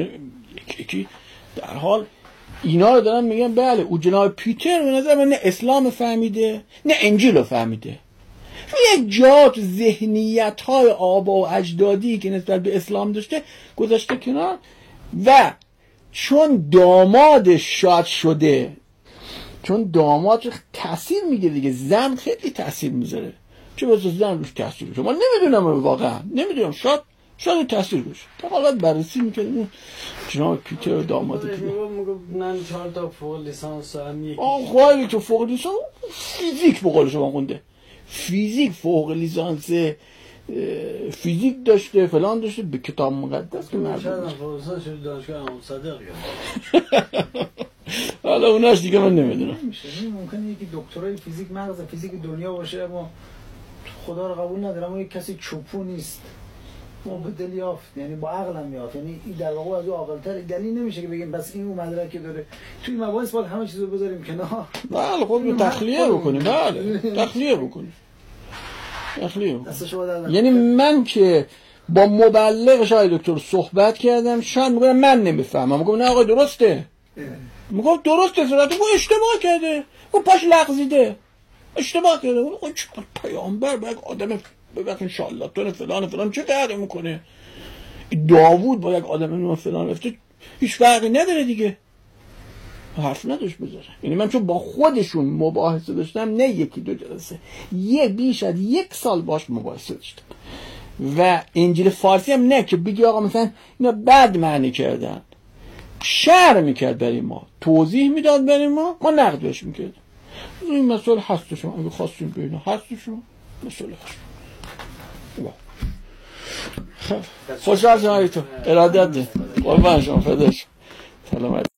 یکی در حال اینا رو دارن میگن بله او جناب پیتر به نظر من نه اسلام فهمیده نه انجیل رو فهمیده. یک جات ذهنیت های آبا و اجدادی که نسبت به اسلام داشته گذاشته کنار و چون دامادش شاد شده، چون دامادش تاثیر میگیره دیگه، زن خیلی تاثیر میذاره. چه بسا زن روش تاثیر بشه؟ من نمیدونم واقعا، نمیدونم، شاید شاید تاثیر بشه. تا حالا بررسی میکنیم جناب پیتر و داماد پیتر. من چهار تا فوق لیسانس هم یکی. آه خواهی تو فوق لیسانس فیزیک به قول شما خونده. فیزیک فوق لیسانس فیزیک داشته، فلان داشته، به کتاب مقدس که مربوط شاید فوق لیسانس شده دانشگاه امام صادق. حالا اوناش دیگه من نمیدونم. نمیشه. ممکنه یکی دکترای فیزیک مغز فیزیک دنیا باشه اما خدا رو قبول نداره، اما یک کسی چوپو نیست. ما به دل یافت، یعنی با عقلم یافت، یعنی این در واقع از او عاقل‌تره. دلیل نمیشه که بگیم بس این اون مدرکی داره. توی مباحث باید همه چیزو بذاریم کنار. بله خب تخلیه بکنیم. بله تخلیه بکنیم. تخلیه بکنیم. یعنی من که با مبلغ شاید دکتر صحبت کردم، شاید میگم من نمیفهمم، میگم نه آقا درسته. میگم درسته، صورت گفت اشتباه کرده. گفت پاش لغزیده. اشتباه کرده. گفت چه پیامبر با یک آدم ببخ ان شاء الله تو فلان فلان چه درد میکنه؟ داوود با یک آدم نو فلان رفته، هیچ فرقی نداره دیگه. حرف نداشت بذاره. یعنی من چون با خودشون مباحثه داشتم، نه یکی دو جلسه، یه بیش از یک سال باش مباحثه داشتم. و انجیل فارسی هم نه که بگی آقا مثلا اینا بد معنی کردن، شرح میکرد برای ما، توضیح میداد برای ما، ما نقدش میکردیم. این مسئله هست شما اگه خواستیم ببینید هست شما مسئله هست. خوشحال شما تو ارادت ده قربان شما فداش سلامت.